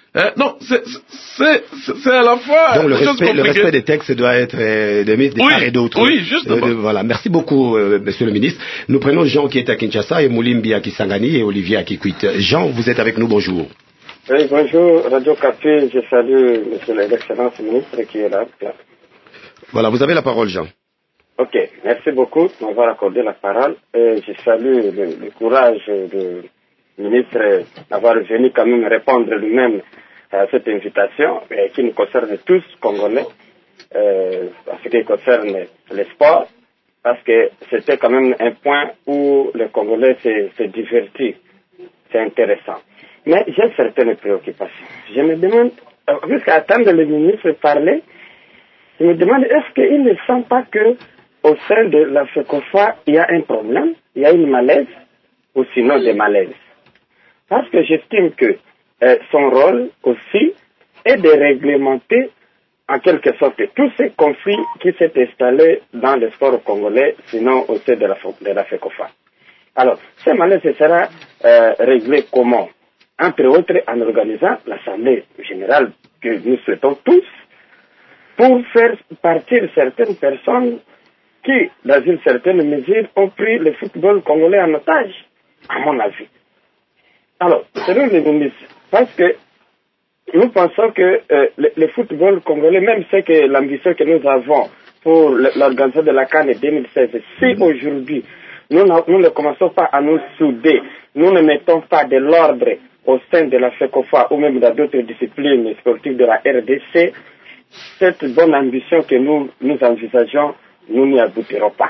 [SPEAKER 7] Non, c'est à la fois...
[SPEAKER 3] Donc le respect des textes doit être de part et d'autre.
[SPEAKER 7] Oui, justement.
[SPEAKER 3] Voilà. Merci beaucoup, monsieur le ministre. Nous prenons Jean qui est à Kinshasa et Moulimbi à Kisangani et Olivier à Kikwit. Jean, vous êtes avec nous, bonjour.
[SPEAKER 13] Oui, bonjour, Radio Café, je salue monsieur l'excellence ministre qui est là.
[SPEAKER 3] Voilà, vous avez la parole, Jean.
[SPEAKER 13] Ok, merci beaucoup de m'avoir accordé la parole. Je salue le courage du ministre d'avoir venu quand même répondre lui-même à cette invitation qui nous concerne tous, Congolais, en ce qui concerne le sport, parce que c'était quand même un point où les Congolais se divertissent. C'est intéressant. Mais j'ai certaines préoccupations. Je me demande, jusqu'à attendre le ministre parler, je me demande est-ce qu'il ne sent pas que au sein de la FECOFA, il y a un problème, il y a une malaise, ou sinon des malaises. Parce que j'estime que son rôle aussi est de réglementer en quelque sorte tous ces conflits qui s'est installés dans le sport congolais, sinon au sein de la FECOFA. Alors, ce malaise sera réglé comment? Entre autres, en organisant l'Assemblée générale que nous souhaitons tous, pour faire partir certaines personnes qui, dans une certaine mesure, ont pris le football congolais en otage, à mon avis. Alors, selon les ministres, parce que nous pensons que le football congolais, même c'est que l'ambition que nous avons pour l'organisation de la CAN 2016, si aujourd'hui nous ne commençons pas à nous souder, nous ne mettons pas de l'ordre au sein de la FECOFA ou même dans d'autres disciplines sportives de la RDC, cette bonne ambition que nous envisageons, nous n'y aboutirons pas.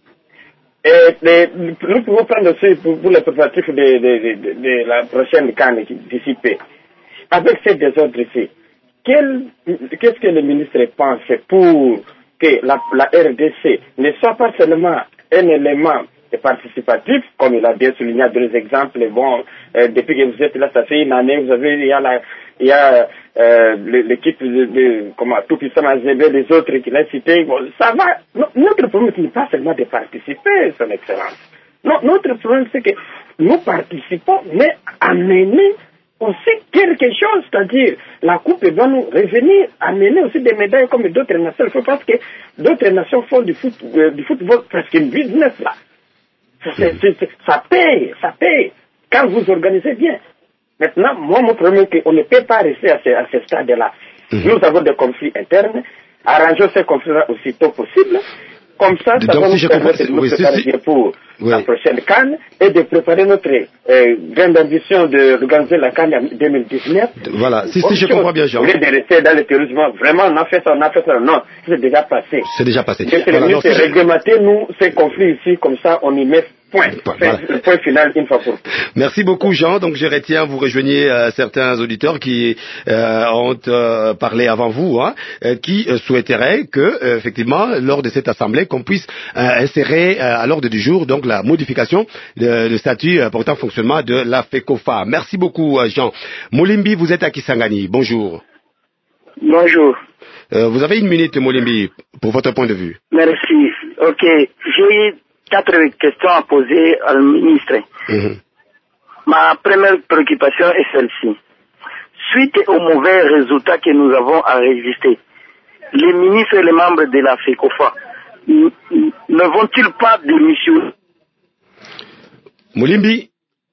[SPEAKER 13] Et nous pouvons prendre aussi pour les préparatifs de la prochaine CAN d'ici peu. Avec ces désordres ici, qu'est-ce que le ministre pense pour que la RDC ne soit pas seulement un élément participatif, comme il a bien souligné à deux exemples. Bon, depuis que vous êtes là, ça fait une année, il y a l'équipe de tout puissant Azébé, les autres qui l'ont cité. Bon, ça va. Notre problème n'est pas seulement de participer, son excellence. Non, notre problème c'est que nous participons, mais amener aussi quelque chose, c'est-à-dire la coupe doit nous revenir, amener aussi des médailles comme d'autres nations. Il faut parce que d'autres nations font du football presque une business là. Ça paye. Quand vous organisez bien. Maintenant, moi, mon problème est qu'on ne peut pas rester à ce stade-là. Nous avons des conflits internes. Arrangeons ces conflits-là aussitôt possible. Comme ça, ça va nous permettre de nous préparer pour la prochaine CAN et de préparer notre grande ambition d'organiser la CAN 2019.
[SPEAKER 3] Voilà, si je comprends bien, Jean.
[SPEAKER 13] Au lieu de rester dans le terrorisme, vraiment, on a fait ça. Non, c'est déjà passé.
[SPEAKER 3] C'est déjà passé.
[SPEAKER 13] Donc, c'est réglementer, nous, ces conflits ici, comme ça, on y met point. Point final, une fois pour toutes.
[SPEAKER 3] Merci beaucoup, Jean. Donc, je retiens, vous rejoignez certains auditeurs qui ont parlé avant vous, qui souhaiteraient que, effectivement, lors de cette assemblée, qu'on puisse insérer à l'ordre du jour donc la modification du statut portant fonctionnement de la FECOFA. Merci beaucoup, Jean. Moulimbi, vous êtes à Kisangani. Bonjour.
[SPEAKER 11] Bonjour.
[SPEAKER 3] Vous avez une minute, Moulimbi, pour votre point de vue.
[SPEAKER 11] Merci. Ok. J'ai 4 questions à poser au ministre. Ma première préoccupation est celle-ci. Suite aux mauvais résultats que nous avons enregistrés, les ministres et les membres de la FECOFA ne vont-ils pas démissionner?
[SPEAKER 3] Moulimbi?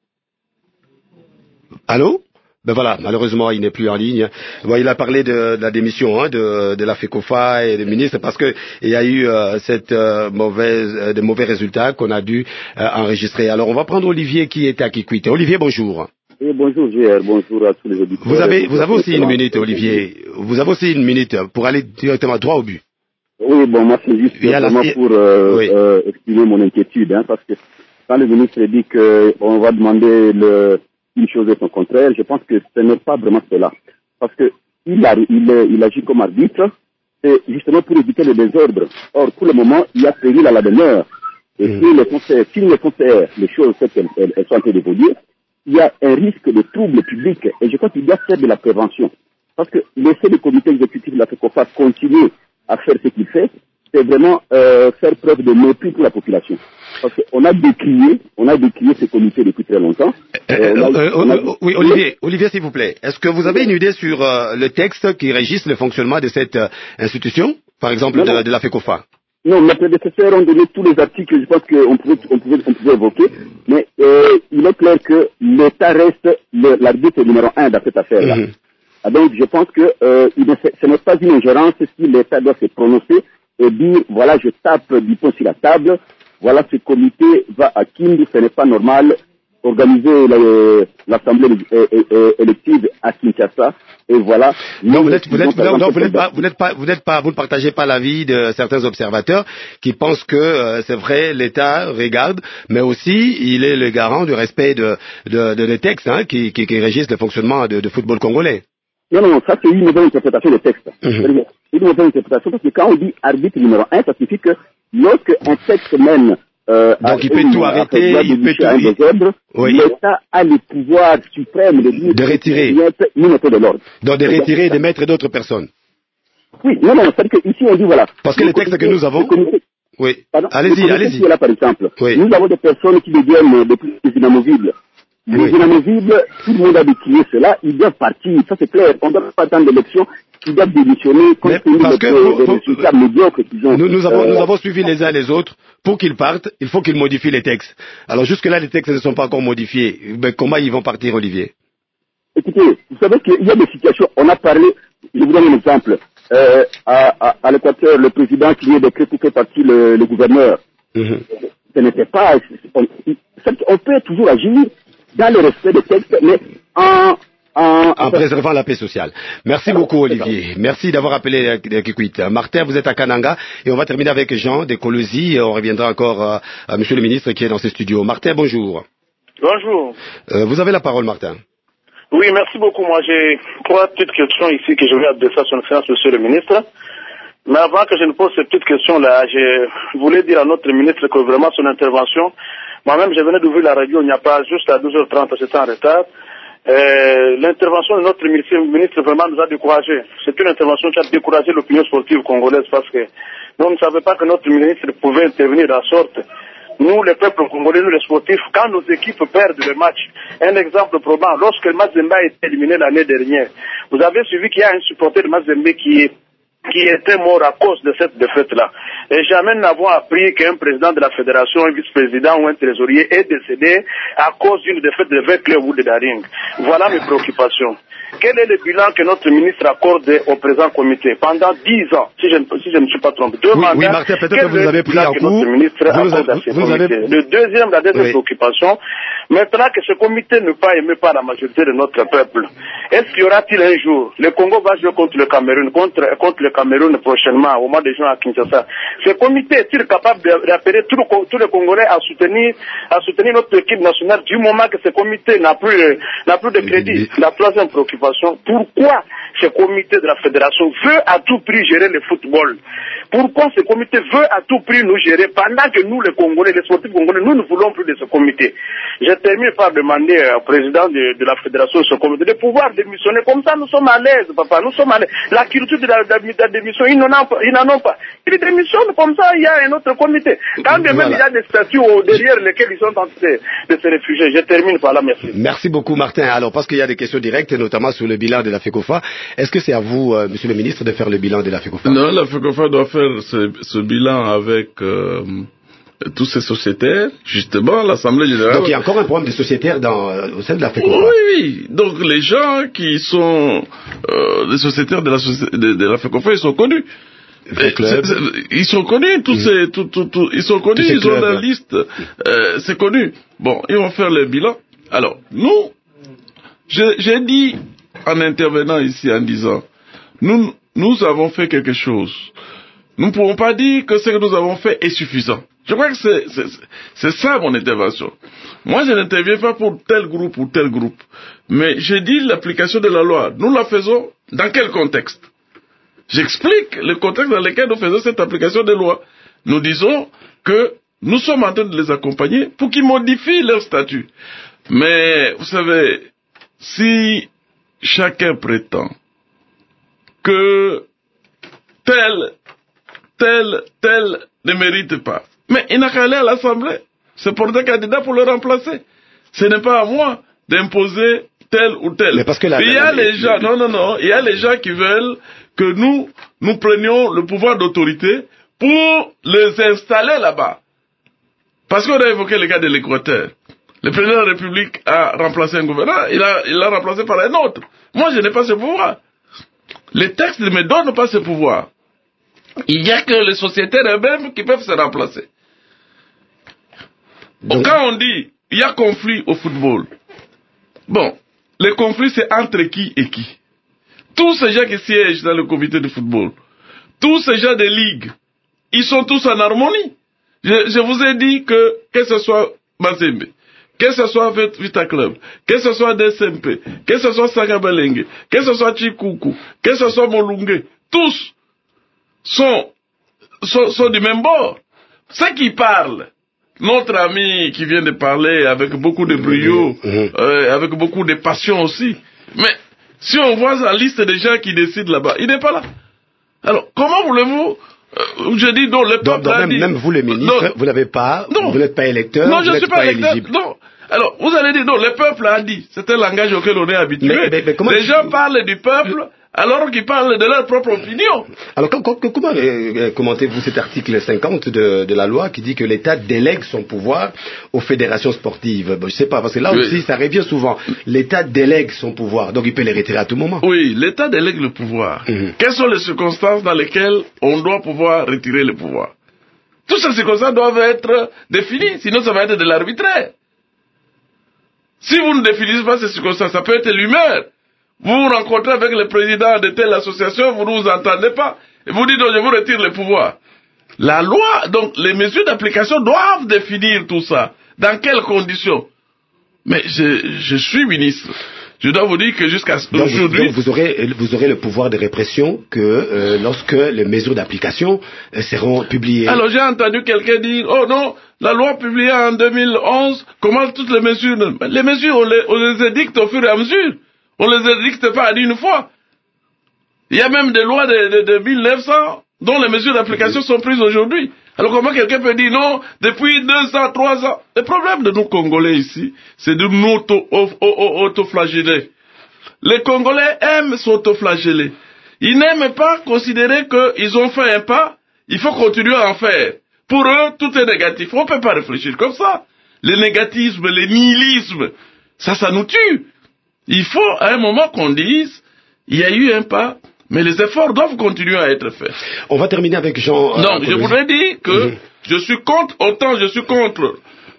[SPEAKER 3] Allô? Ben voilà, malheureusement, il n'est plus en ligne. Bon, il a parlé de la démission de la FECOFA et des ministres parce que il y a eu de mauvais résultats qu'on a dû enregistrer. Alors, on va prendre Olivier qui est à Kikwit. Olivier, bonjour.
[SPEAKER 14] Oui, bonjour, JR. Bonjour à tous les auditeurs.
[SPEAKER 3] Vous avez aussi une minute, Olivier. Vous avez aussi une minute pour aller directement droit au but.
[SPEAKER 14] Oui, bon, moi, c'est juste vraiment pour exprimer mon inquiétude, parce que quand le ministre dit qu'on va demander une chose et son contraire, je pense que ce n'est pas vraiment cela. Parce que il agit comme arbitre, c'est justement pour éviter le désordre. Or, pour le moment, il y a péril à la demeure. Et si les conseillers, les choses elles sont en train d'évoluer, il y a un risque de trouble public. Et je crois qu'il doit faire de la prévention. Parce que laisser le comité exécutif de la FECOFA continuer à faire ce qu'il fait, c'est vraiment faire preuve de mépris pour la population. Parce qu'on a décrié ces comités depuis très longtemps.
[SPEAKER 3] Oui, Olivier, s'il vous plaît. Est-ce que vous avez une idée sur le texte qui régisse le fonctionnement de cette institution, par exemple de la FECOFA?
[SPEAKER 14] Non, mes prédécesseurs ont donné tous les articles, je pense qu'on pouvait évoquer, mais il est clair que l'État reste l'arbitre numéro 1 dans cette affaire-là. Donc je pense que ce n'est pas une ingérence si l'État doit se prononcer et dire, voilà, je tape du poing sur la table, voilà, ce comité va à Kindu, ce n'est pas normal, organiser l'assemblée élective à Kinshasa, et voilà.
[SPEAKER 3] Non, vous ne partagez pas l'avis de certains observateurs qui pensent que c'est vrai, l'État regarde, mais aussi il est le garant du respect de les textes qui régissent le fonctionnement de football congolais.
[SPEAKER 14] Non, ça c'est une nouvelle interprétation des textes. Une nouvelle interprétation parce que quand on dit arbitre numéro 1, ça signifie que lorsqu'un texte mène
[SPEAKER 3] donc il peut tout arrêter, il peut tout...
[SPEAKER 14] L'État a le pouvoir suprême de dire
[SPEAKER 3] de retirer,
[SPEAKER 14] de l'ordre.
[SPEAKER 3] Donc de retirer et de mettre d'autres personnes.
[SPEAKER 14] Oui, non, c'est-à-dire qu'ici on dit voilà.
[SPEAKER 3] Parce que les textes que nous avons... Oui, allez-y.
[SPEAKER 14] Là, par exemple, nous avons des personnes qui deviennent de plus inamovibles. Les inamovibles, tout le monde a décrié cela, ils doivent partir, ça c'est clair, on ne doit pas attendre l'élection, ils doivent démissionner compte tenu des résultats médiocres qu'ils ont.
[SPEAKER 3] Nous avons suivi les uns les autres, pour qu'ils partent, il faut qu'ils modifient les textes. Alors jusque-là, les textes ne sont pas encore modifiés, mais comment ils vont partir, Olivier?
[SPEAKER 14] Écoutez, vous savez qu'il y a des situations, on a parlé, je vous donne un exemple, à l'Équateur, le président qui vient de créer pour faire partie le gouverneur, ce n'était pas, on peut toujours agir dans le respect des textes, mais en
[SPEAKER 3] préservant la paix sociale. Merci beaucoup, Olivier. Merci d'avoir appelé Kikwit. Martin, vous êtes à Kananga et on va terminer avec Jean de Colosie. On reviendra encore à Monsieur le ministre qui est dans ces studios. Martin, bonjour.
[SPEAKER 15] Bonjour.
[SPEAKER 3] Vous avez la parole, Martin.
[SPEAKER 15] Oui, merci beaucoup. Moi, j'ai 3 petites questions ici que je vais adresser à son excellence, Monsieur le ministre. Mais avant que je ne pose ces petites questions-là, je voulais dire à notre ministre que vraiment son intervention, moi-même, je venais d'ouvrir la radio il n'y a pas juste à 12h30, j'étais en retard. L'intervention de notre ministre vraiment nous a découragés. C'est une intervention qui a découragé l'opinion sportive congolaise parce que nous ne savions pas que notre ministre pouvait intervenir de la sorte. Nous, les peuples congolais, nous les sportifs, quand nos équipes perdent le match, un exemple probant, lorsque le Mazembe a été éliminé l'année dernière, vous avez suivi qu'il y a un supporter de Mazembe qui était mort à cause de cette défaite-là. Et jamais nous n'avons appris qu'un président de la fédération, un vice-président ou un trésorier est décédé à cause d'une défaite de 20 clubs ou de Daring. Voilà mes préoccupations. Quel est le bilan que notre ministre accorde au présent comité pendant 10 ans, si je ne me suis pas trompé?
[SPEAKER 3] Oui, Martin, peut-être que vous avez pris un coup.
[SPEAKER 15] La deuxième préoccupation, maintenant que ce comité n'est pas aimé par la majorité de notre peuple, est-ce qu'il y aura-t-il un jour, le Congo va jouer contre le Cameroun, contre le Cameroun prochainement, au mois de juin à Kinshasa. Ce comité est-il capable d'appeler tous les Congolais à soutenir notre équipe nationale du moment que ce comité n'a plus de crédit? La troisième préoccupation, pourquoi ce comité de la fédération veut à tout prix gérer le football? Pourquoi ce comité veut à tout prix nous gérer pendant que nous, les Congolais, les sportifs congolais, nous ne voulons plus de ce comité? Je termine par demander au président de la fédération de ce comité de pouvoir démissionner. Comme ça, nous sommes à l'aise, papa. Nous sommes à l'aise. La culture de la démission, ils n'en ont pas. Ils démissionnent comme ça, il y a un autre comité. Quand même, il y a des statuts derrière lesquels ils sont en train de se réfugier. Je termine par là, merci.
[SPEAKER 3] Merci beaucoup, Martin. Alors, parce qu'il y a des questions directes, notamment sur le bilan de la FECOFA, est-ce que c'est à vous, Monsieur le ministre, de faire le bilan de la FECOFA?
[SPEAKER 7] Non, la FECOFA doit faire ce bilan avec tous ces sociétaires, justement, l'Assemblée générale.
[SPEAKER 3] Donc il y a encore un problème de sociétaires au sein de la FECOFA.
[SPEAKER 7] Oui. Donc les gens qui sont les sociétaires de la FECOFA, ils sont connus. Ils sont connus, ils sont connus, ils ont la liste, c'est connu. Bon, ils vont faire le bilan. Alors, nous, j'ai dit en intervenant ici en disant, nous avons fait quelque chose. Nous ne pouvons pas dire que ce que nous avons fait est suffisant. Je crois que c'est ça mon intervention. Moi, je n'interviens pas pour tel groupe ou tel groupe. Mais j'ai dit l'application de la loi. Nous la faisons dans quel contexte? J'explique le contexte dans lequel nous faisons cette application de loi. Nous disons que nous sommes en train de les accompagner pour qu'ils modifient leur statut. Mais, vous savez, si chacun prétend que tel ne mérite pas. Mais il n'a qu'à aller à l'Assemblée, se porter candidat pour le remplacer. Ce n'est pas à moi d'imposer tel ou tel.
[SPEAKER 3] Mais parce que
[SPEAKER 7] il y a les gens, il y a les gens qui veulent que nous prenions le pouvoir d'autorité pour les installer là-bas. Parce qu'on a évoqué le cas de l'Équateur. Le président de la République a remplacé un gouverneur, il l'a remplacé par un autre. Moi, je n'ai pas ce pouvoir. Les textes ne me donnent pas ce pouvoir. Il n'y a que les sociétaires eux-mêmes qui peuvent se remplacer. Donc, quand on dit il y a conflit au football, bon, le conflit c'est entre qui et qui? Tous ces gens qui siègent dans le comité de football, tous ces gens de ligue, ils sont tous en harmonie. Je vous ai dit que ce soit Mazembe, que ce soit Vita Club, que ce soit DSMP, que ce soit Sakabalenge, que ce soit Chikuku, que ce soit Molunge, tous sont du même bord. Ceux qui parlent, notre ami qui vient de parler avec beaucoup de brio, avec beaucoup de passion aussi, mais si on voit la liste des gens qui décident là-bas, il n'est pas là. Alors, comment voulez-vous je dis non, le peuple a dit...
[SPEAKER 3] Même vous, le ministre, vous n'avez pas...
[SPEAKER 7] Non.
[SPEAKER 3] Vous n'êtes pas électeur,
[SPEAKER 7] non,
[SPEAKER 3] vous n'êtes pas éligible.
[SPEAKER 7] Non, alors, vous allez dire non, le peuple a dit. C'est un langage auquel on est habitué. Mais les gens parlent du peuple alors qu'ils parlent de leur propre opinion.
[SPEAKER 3] Alors, comment commentez-vous cet article 50 de la loi qui dit que l'État délègue son pouvoir aux fédérations sportives? Je ne sais pas, parce que là aussi, ça revient souvent. L'État délègue son pouvoir, donc il peut les retirer à tout moment.
[SPEAKER 7] Oui, l'État délègue le pouvoir. Quelles sont les circonstances dans lesquelles on doit pouvoir retirer le pouvoir? Toutes ces circonstances doivent être définies, sinon ça va être de l'arbitraire. Si vous ne définissez pas ces circonstances, ça peut être l'humeur. Vous vous rencontrez avec le président de telle association, vous ne vous entendez pas, et vous dites, non, je vous retire le pouvoir. La loi, donc les mesures d'application doivent définir tout ça. Dans quelles conditions? Mais je suis ministre. Je dois vous dire que jusqu'à aujourd'hui...
[SPEAKER 3] Vous aurez le pouvoir de répression que lorsque les mesures d'application seront publiées.
[SPEAKER 7] Alors j'ai entendu quelqu'un dire, oh non, la loi publiée en 2011, comment toutes les mesures... Les mesures, on les édicte au fur et à mesure. On les édicte pas d'une fois. Il y a même des lois de 1900 dont les mesures d'application sont prises aujourd'hui. Alors comment quelqu'un peut dire non, depuis 2 ans, 3 ans? Le problème de nous Congolais ici, c'est de nous auto-flageller. Les Congolais aiment s'auto-flageller. Ils n'aiment pas considérer qu'ils ont fait un pas, il faut continuer à en faire. Pour eux, tout est négatif. On ne peut pas réfléchir comme ça. Le négatisme, le nihilisme, ça nous tue. Il faut à un moment qu'on dise, il y a eu un pas, mais les efforts doivent continuer à être faits.
[SPEAKER 3] On va terminer avec Jean...
[SPEAKER 7] Non, je voudrais dire que je suis contre, autant je suis contre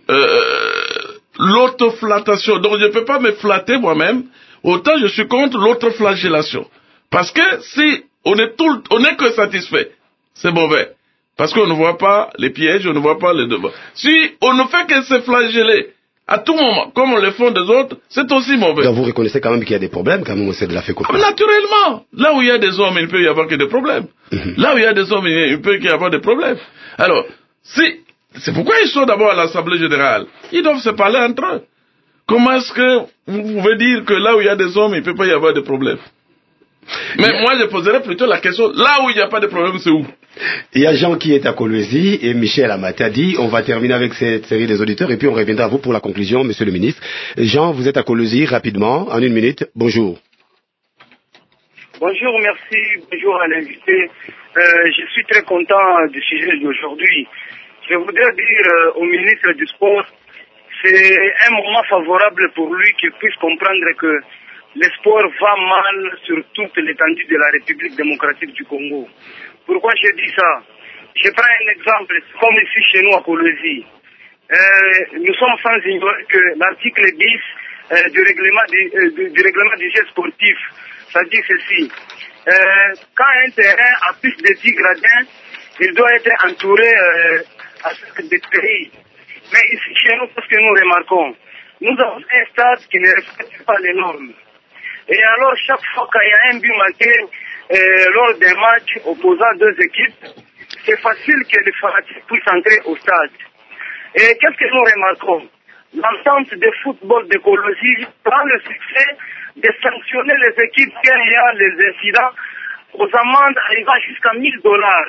[SPEAKER 7] l'autoflattation, donc je ne peux pas me flatter moi-même, autant je suis contre l'autoflagellation. Parce que si on est que satisfait, c'est mauvais. Parce qu'on ne voit pas les pièges, on ne voit pas les devants. Si on ne fait que se flageller à tout moment, comme on le fait des autres, c'est aussi mauvais.
[SPEAKER 3] Donc vous reconnaissez quand même qu'il y a des problèmes, quand même, au sein de la FECOFA.
[SPEAKER 7] Naturellement. Là où il y a des hommes, il ne peut y avoir que des problèmes. Là où il y a des hommes, il ne peut y avoir des problèmes. Alors, c'est pourquoi ils sont d'abord à l'Assemblée Générale. Ils doivent se parler entre eux. Comment est-ce que vous pouvez dire que là où il y a des hommes, il ne peut pas y avoir de problèmes? Mais moi, je poserais plutôt la question, là où il n'y a pas de problème, c'est où?
[SPEAKER 3] Il y a Jean qui est à Kolwezi et Michel à Matadi. On va terminer avec cette série des auditeurs et puis on reviendra à vous pour la conclusion, monsieur le ministre. Jean, vous êtes à Kolwezi, rapidement, en 1 minute. Bonjour.
[SPEAKER 15] Bonjour, merci. Bonjour à l'invité. Je suis très content du sujet d'aujourd'hui. Je voudrais dire au ministre du Sport, c'est un moment favorable pour lui qu'il puisse comprendre que le sport va mal sur toute l'étendue de la République démocratique du Congo. Pourquoi je dis ça? Je prends un exemple, comme ici chez nous à Kolwezi. Nous sommes sans ignorer que l'article 10 du règlement du jeu sportif, ça dit ceci. Quand un terrain a plus de 10 gradins, il doit être entouré à des pays. Mais ici chez nous, ce que nous remarquons, nous avons un stade qui ne respecte pas les normes. Et alors, chaque fois qu'il y a un but manqué lors des matchs opposant 2 équipes, c'est facile que les fanatiques puissent entrer au stade. Et qu'est-ce que nous remarquons? L'entente de football de Kolwezi prend le succès de sanctionner les équipes quand il y a les incidents aux amendes arrivant jusqu'à $1000.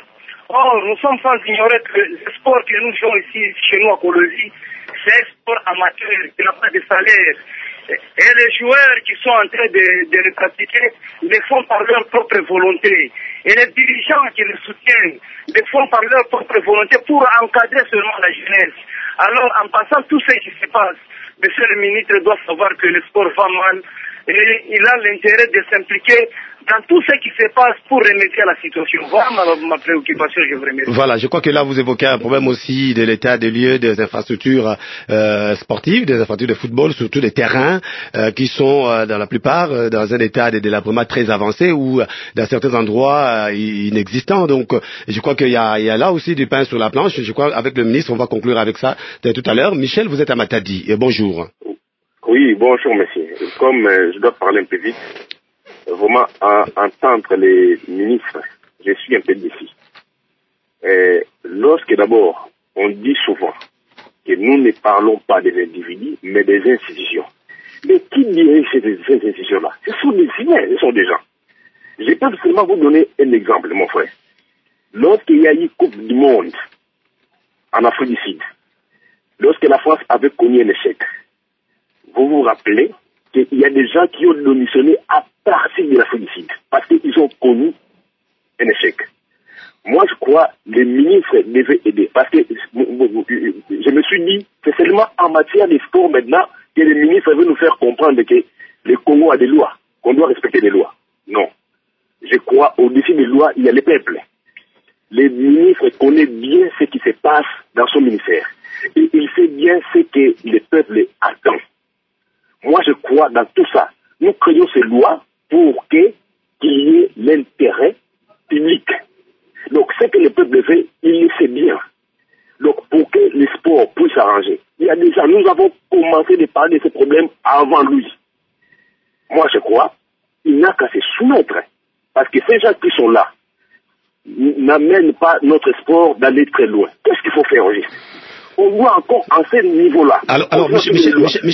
[SPEAKER 15] Or, nous sommes sans ignorer que le sport que nous jouons ici, chez nous à Colosie, c'est un sport amateur qui n'a pas de salaire. Et les joueurs qui sont en train de le pratiquer le font par leur propre volonté. Et les dirigeants qui le soutiennent le font par leur propre volonté pour encadrer seulement la jeunesse. Alors, en passant tout ce qui se passe, monsieur le ministre doit savoir que le sport va mal et il a l'intérêt de s'impliquer dans tout ce qui se passe pour remédier à la situation. Voilà ma préoccupation, je vous remercie.
[SPEAKER 3] Voilà, je crois que là vous évoquez un problème aussi de l'état des lieux, des infrastructures sportives, des infrastructures de football, surtout des terrains qui sont dans la plupart dans un état de délabrement très avancé ou dans certains endroits inexistants. Donc je crois qu'il y a là aussi du pain sur la planche. Je crois avec le ministre on va conclure avec ça tout à l'heure. Michel, vous êtes à Matadi. Et bonjour.
[SPEAKER 16] Oui, bonjour monsieur. Comme je dois parler un peu vite, vraiment à entendre les ministres, je suis un peu déçu. Lorsque d'abord on dit souvent que nous ne parlons pas des individus, mais des institutions. Mais qui dirige ces institutions-là? Ce sont des humains, ce sont des gens. Je peux seulement vous donner un exemple, mon frère. Lorsqu'il y a eu Coupe du Monde en Afrique du Sud, lorsque la France avait connu un échec, vous vous rappelez qu'il y a des gens qui ont démissionné à partir de l'Afrique du Sud parce qu'ils ont connu un échec. Moi, je crois que les ministres devaient aider parce que je me suis dit c'est seulement en matière de sport maintenant que les ministres veulent nous faire comprendre que le Congo a des lois, qu'on doit respecter les lois. Non. Je crois au-dessus des lois, il y a le peuple. Les ministres connaissent bien ce qui se passe dans son ministère. Et il sait bien ce que le peuple attend. Moi, je crois dans tout ça. Nous créons ces lois pour qu'il y ait l'intérêt public. Donc, ce que le peuple fait, il le sait bien. Donc, pour que le sport puisse s'arranger, il y a déjà, nous avons commencé de parler de ces problèmes avant lui. Moi, je crois, il n'a qu'à se soumettre. Parce que ces gens qui sont là n'amènent pas notre sport d'aller très loin. Qu'est-ce qu'il faut faire aujourd'hui? On doit encore en ce niveau-là.
[SPEAKER 3] Alors Michel,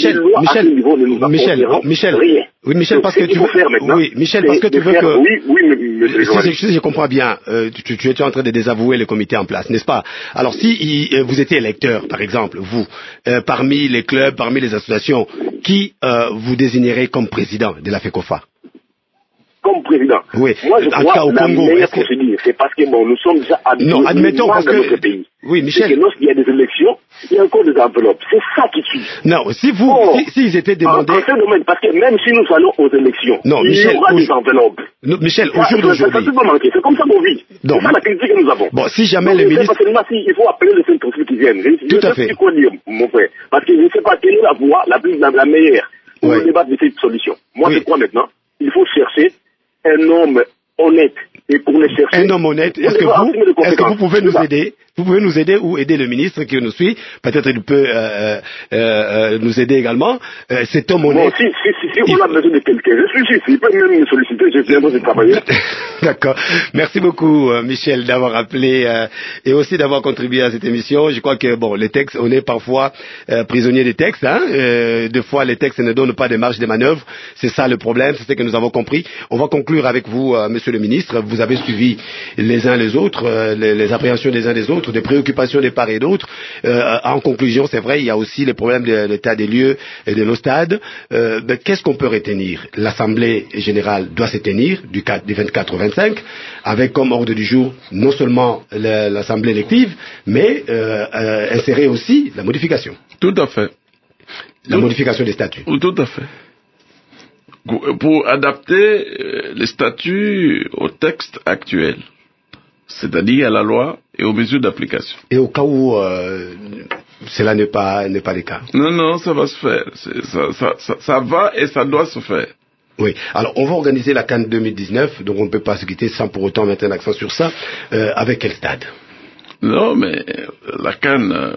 [SPEAKER 3] oui, Michel, parce que tu veux, oui, Michel, parce que tu veux que, oui, si je comprends bien, tu es en train de désavouer le comité en place, n'est-ce pas? Alors si vous étiez électeur, par exemple, vous, parmi les clubs, parmi les associations, qui vous désignerez comme président de la FECOFA?
[SPEAKER 16] Comme président.
[SPEAKER 3] Oui.
[SPEAKER 16] Moi, je crois que la meilleure procédure, c'est parce que bon, nous sommes déjà habitués
[SPEAKER 3] non, admettons parce
[SPEAKER 16] dans
[SPEAKER 3] que
[SPEAKER 16] notre pays.
[SPEAKER 3] Oui, Michel.
[SPEAKER 16] Et que lorsqu'il y a des élections, il y a encore des enveloppes. C'est ça qui tue.
[SPEAKER 3] Non, si vous, s'ils étaient demandés.
[SPEAKER 16] En ce domaine, parce que même si nous allons aux élections,
[SPEAKER 3] non,
[SPEAKER 16] il y aura des enveloppes.
[SPEAKER 3] Non, Michel, au jour d'aujourd'hui.
[SPEAKER 16] Ça peut pas manquer. C'est comme ça qu'on vit. C'est ça la critique que nous avons.
[SPEAKER 3] Bon, si jamais les ministres.
[SPEAKER 16] Il faut appeler les centres qui viennent.
[SPEAKER 3] Tout à fait.
[SPEAKER 16] Je sais quoi dire, mon frère. Parce que je ne sais pas quelle est la voie la meilleure pour débattre de cette solution. Moi, je crois maintenant, il faut chercher un homme honnête. Et pour le chercher,
[SPEAKER 3] un homme honnête, est-ce que vous pouvez nous aider? Vous pouvez nous aider ou aider le ministre qui nous suit? Peut-être il peut nous aider également. Cet homme honnête.
[SPEAKER 16] Bon, si on a besoin de quelqu'un, je suis ici. Il peut même me solliciter, je viendrai travailler.
[SPEAKER 3] D'accord. Merci beaucoup, Michel, d'avoir appelé et aussi d'avoir contribué à cette émission. Je crois que bon, les textes, on est parfois prisonniers des textes. Des fois, les textes ne donnent pas de marge de manœuvre. C'est ça le problème. C'est ce que nous avons compris. On va conclure avec vous, Monsieur le ministre. Vous avez suivi les uns les autres, les appréhensions des uns des autres, des préoccupations des part et d'autres. En conclusion, c'est vrai, il y a aussi les problèmes de l'état des lieux et de nos stades. Qu'est-ce qu'on peut retenir? L'Assemblée générale doit se tenir du 24 au 25, avec comme ordre du jour non seulement l'Assemblée élective, mais insérer aussi la modification.
[SPEAKER 7] Tout à fait.
[SPEAKER 3] La modification des statuts.
[SPEAKER 7] Tout à fait. Pour adapter les statuts au texte actuel, c'est-à-dire à la loi et aux mesures d'application.
[SPEAKER 3] Et au cas où cela n'est pas le cas.
[SPEAKER 7] Non, ça va se faire. Ça va et ça doit se faire.
[SPEAKER 3] Oui. Alors, on va organiser la CAN 2019, donc on ne peut pas se quitter sans pour autant mettre un accent sur ça. Avec quel stade?
[SPEAKER 7] Non, mais la CAN,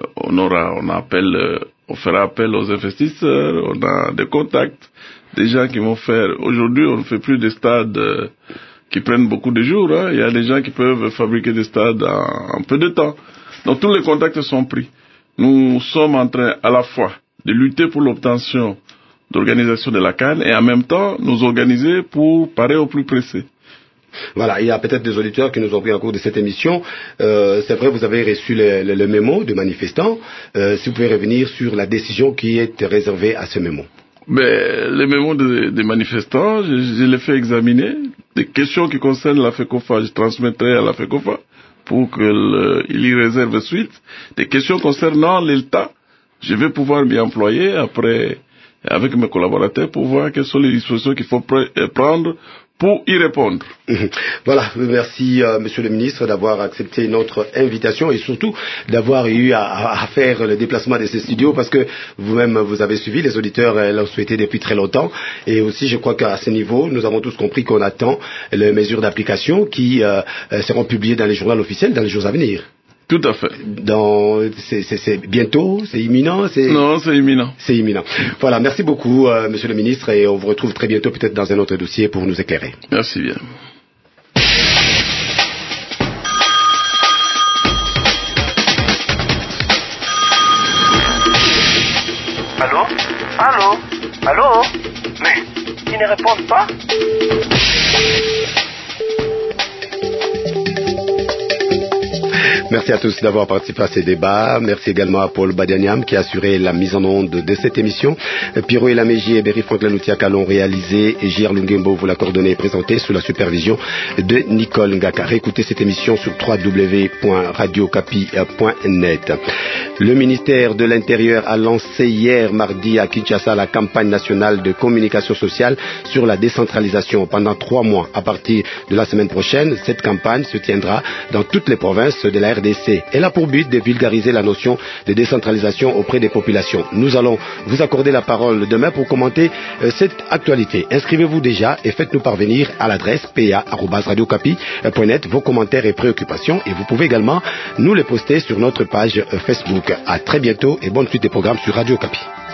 [SPEAKER 7] on fera appel aux investisseurs, on a des contacts, des gens qui vont faire. Aujourd'hui, on ne fait plus des stades qui prennent beaucoup de jours. Il y a des gens qui peuvent fabriquer des stades en peu de temps. Donc, tous les contacts sont pris. Nous sommes en train, à la fois, de lutter pour l'obtention d'organisation de la CAN et en même temps, nous organiser pour parer au plus pressé.
[SPEAKER 3] Voilà, il y a peut-être des auditeurs qui nous ont pris en cours de cette émission. C'est vrai, vous avez reçu le mémo de manifestants. Si vous pouvez revenir sur la décision qui est réservée à ce mémo.
[SPEAKER 7] Mais le mémo des manifestants, je l'ai fait examiner. Des questions qui concernent la FECOFA, je transmettrai à la FECOFA pour qu'il y réserve suite. Des questions concernant l'État, je vais pouvoir m'y employer après, avec mes collaborateurs, pour voir quelles sont les dispositions qu'il faut prendre pour y répondre.
[SPEAKER 3] Voilà, merci Monsieur le ministre d'avoir accepté notre invitation et surtout d'avoir eu à faire le déplacement de ces studios parce que vous-même vous avez suivi, les auditeurs l'ont souhaité depuis très longtemps et aussi je crois qu'à ce niveau nous avons tous compris qu'on attend les mesures d'application qui seront publiées dans les journaux officiels dans les jours à venir.
[SPEAKER 7] Tout à fait.
[SPEAKER 3] C'est bientôt, c'est imminent,
[SPEAKER 7] Non, c'est imminent.
[SPEAKER 3] C'est imminent. Voilà, merci beaucoup, Monsieur le ministre, et on vous retrouve très bientôt, peut-être dans un autre dossier, pour nous éclairer.
[SPEAKER 7] Merci bien.
[SPEAKER 17] Allô? Allô? Allô? Mais, ils ne répondent pas?
[SPEAKER 3] Merci à tous d'avoir participé à ces débats. Merci également à Paul Badianiam qui a assuré la mise en onde de cette émission. Pierrot Elaméji et Berry Franklin Outiaka l'ont réalisé et J.R. Lungembo vous l'a coordonné et présenté sous la supervision de Nicole Ngaka. Réécoutez cette émission sur www.radiocapi.net. Le ministère de l'Intérieur a lancé hier mardi à Kinshasa la campagne nationale de communication sociale sur la décentralisation pendant 3 mois. À partir de la semaine prochaine, cette campagne se tiendra dans toutes les provinces de la RDC. Elle a pour but de vulgariser la notion de décentralisation auprès des populations. Nous allons vous accorder la parole demain pour commenter cette actualité. Inscrivez-vous déjà et faites-nous parvenir à l'adresse pa@radiocapi.net vos commentaires et préoccupations et vous pouvez également nous les poster sur notre page Facebook. À très bientôt et bonne suite des programmes sur Radio Capi.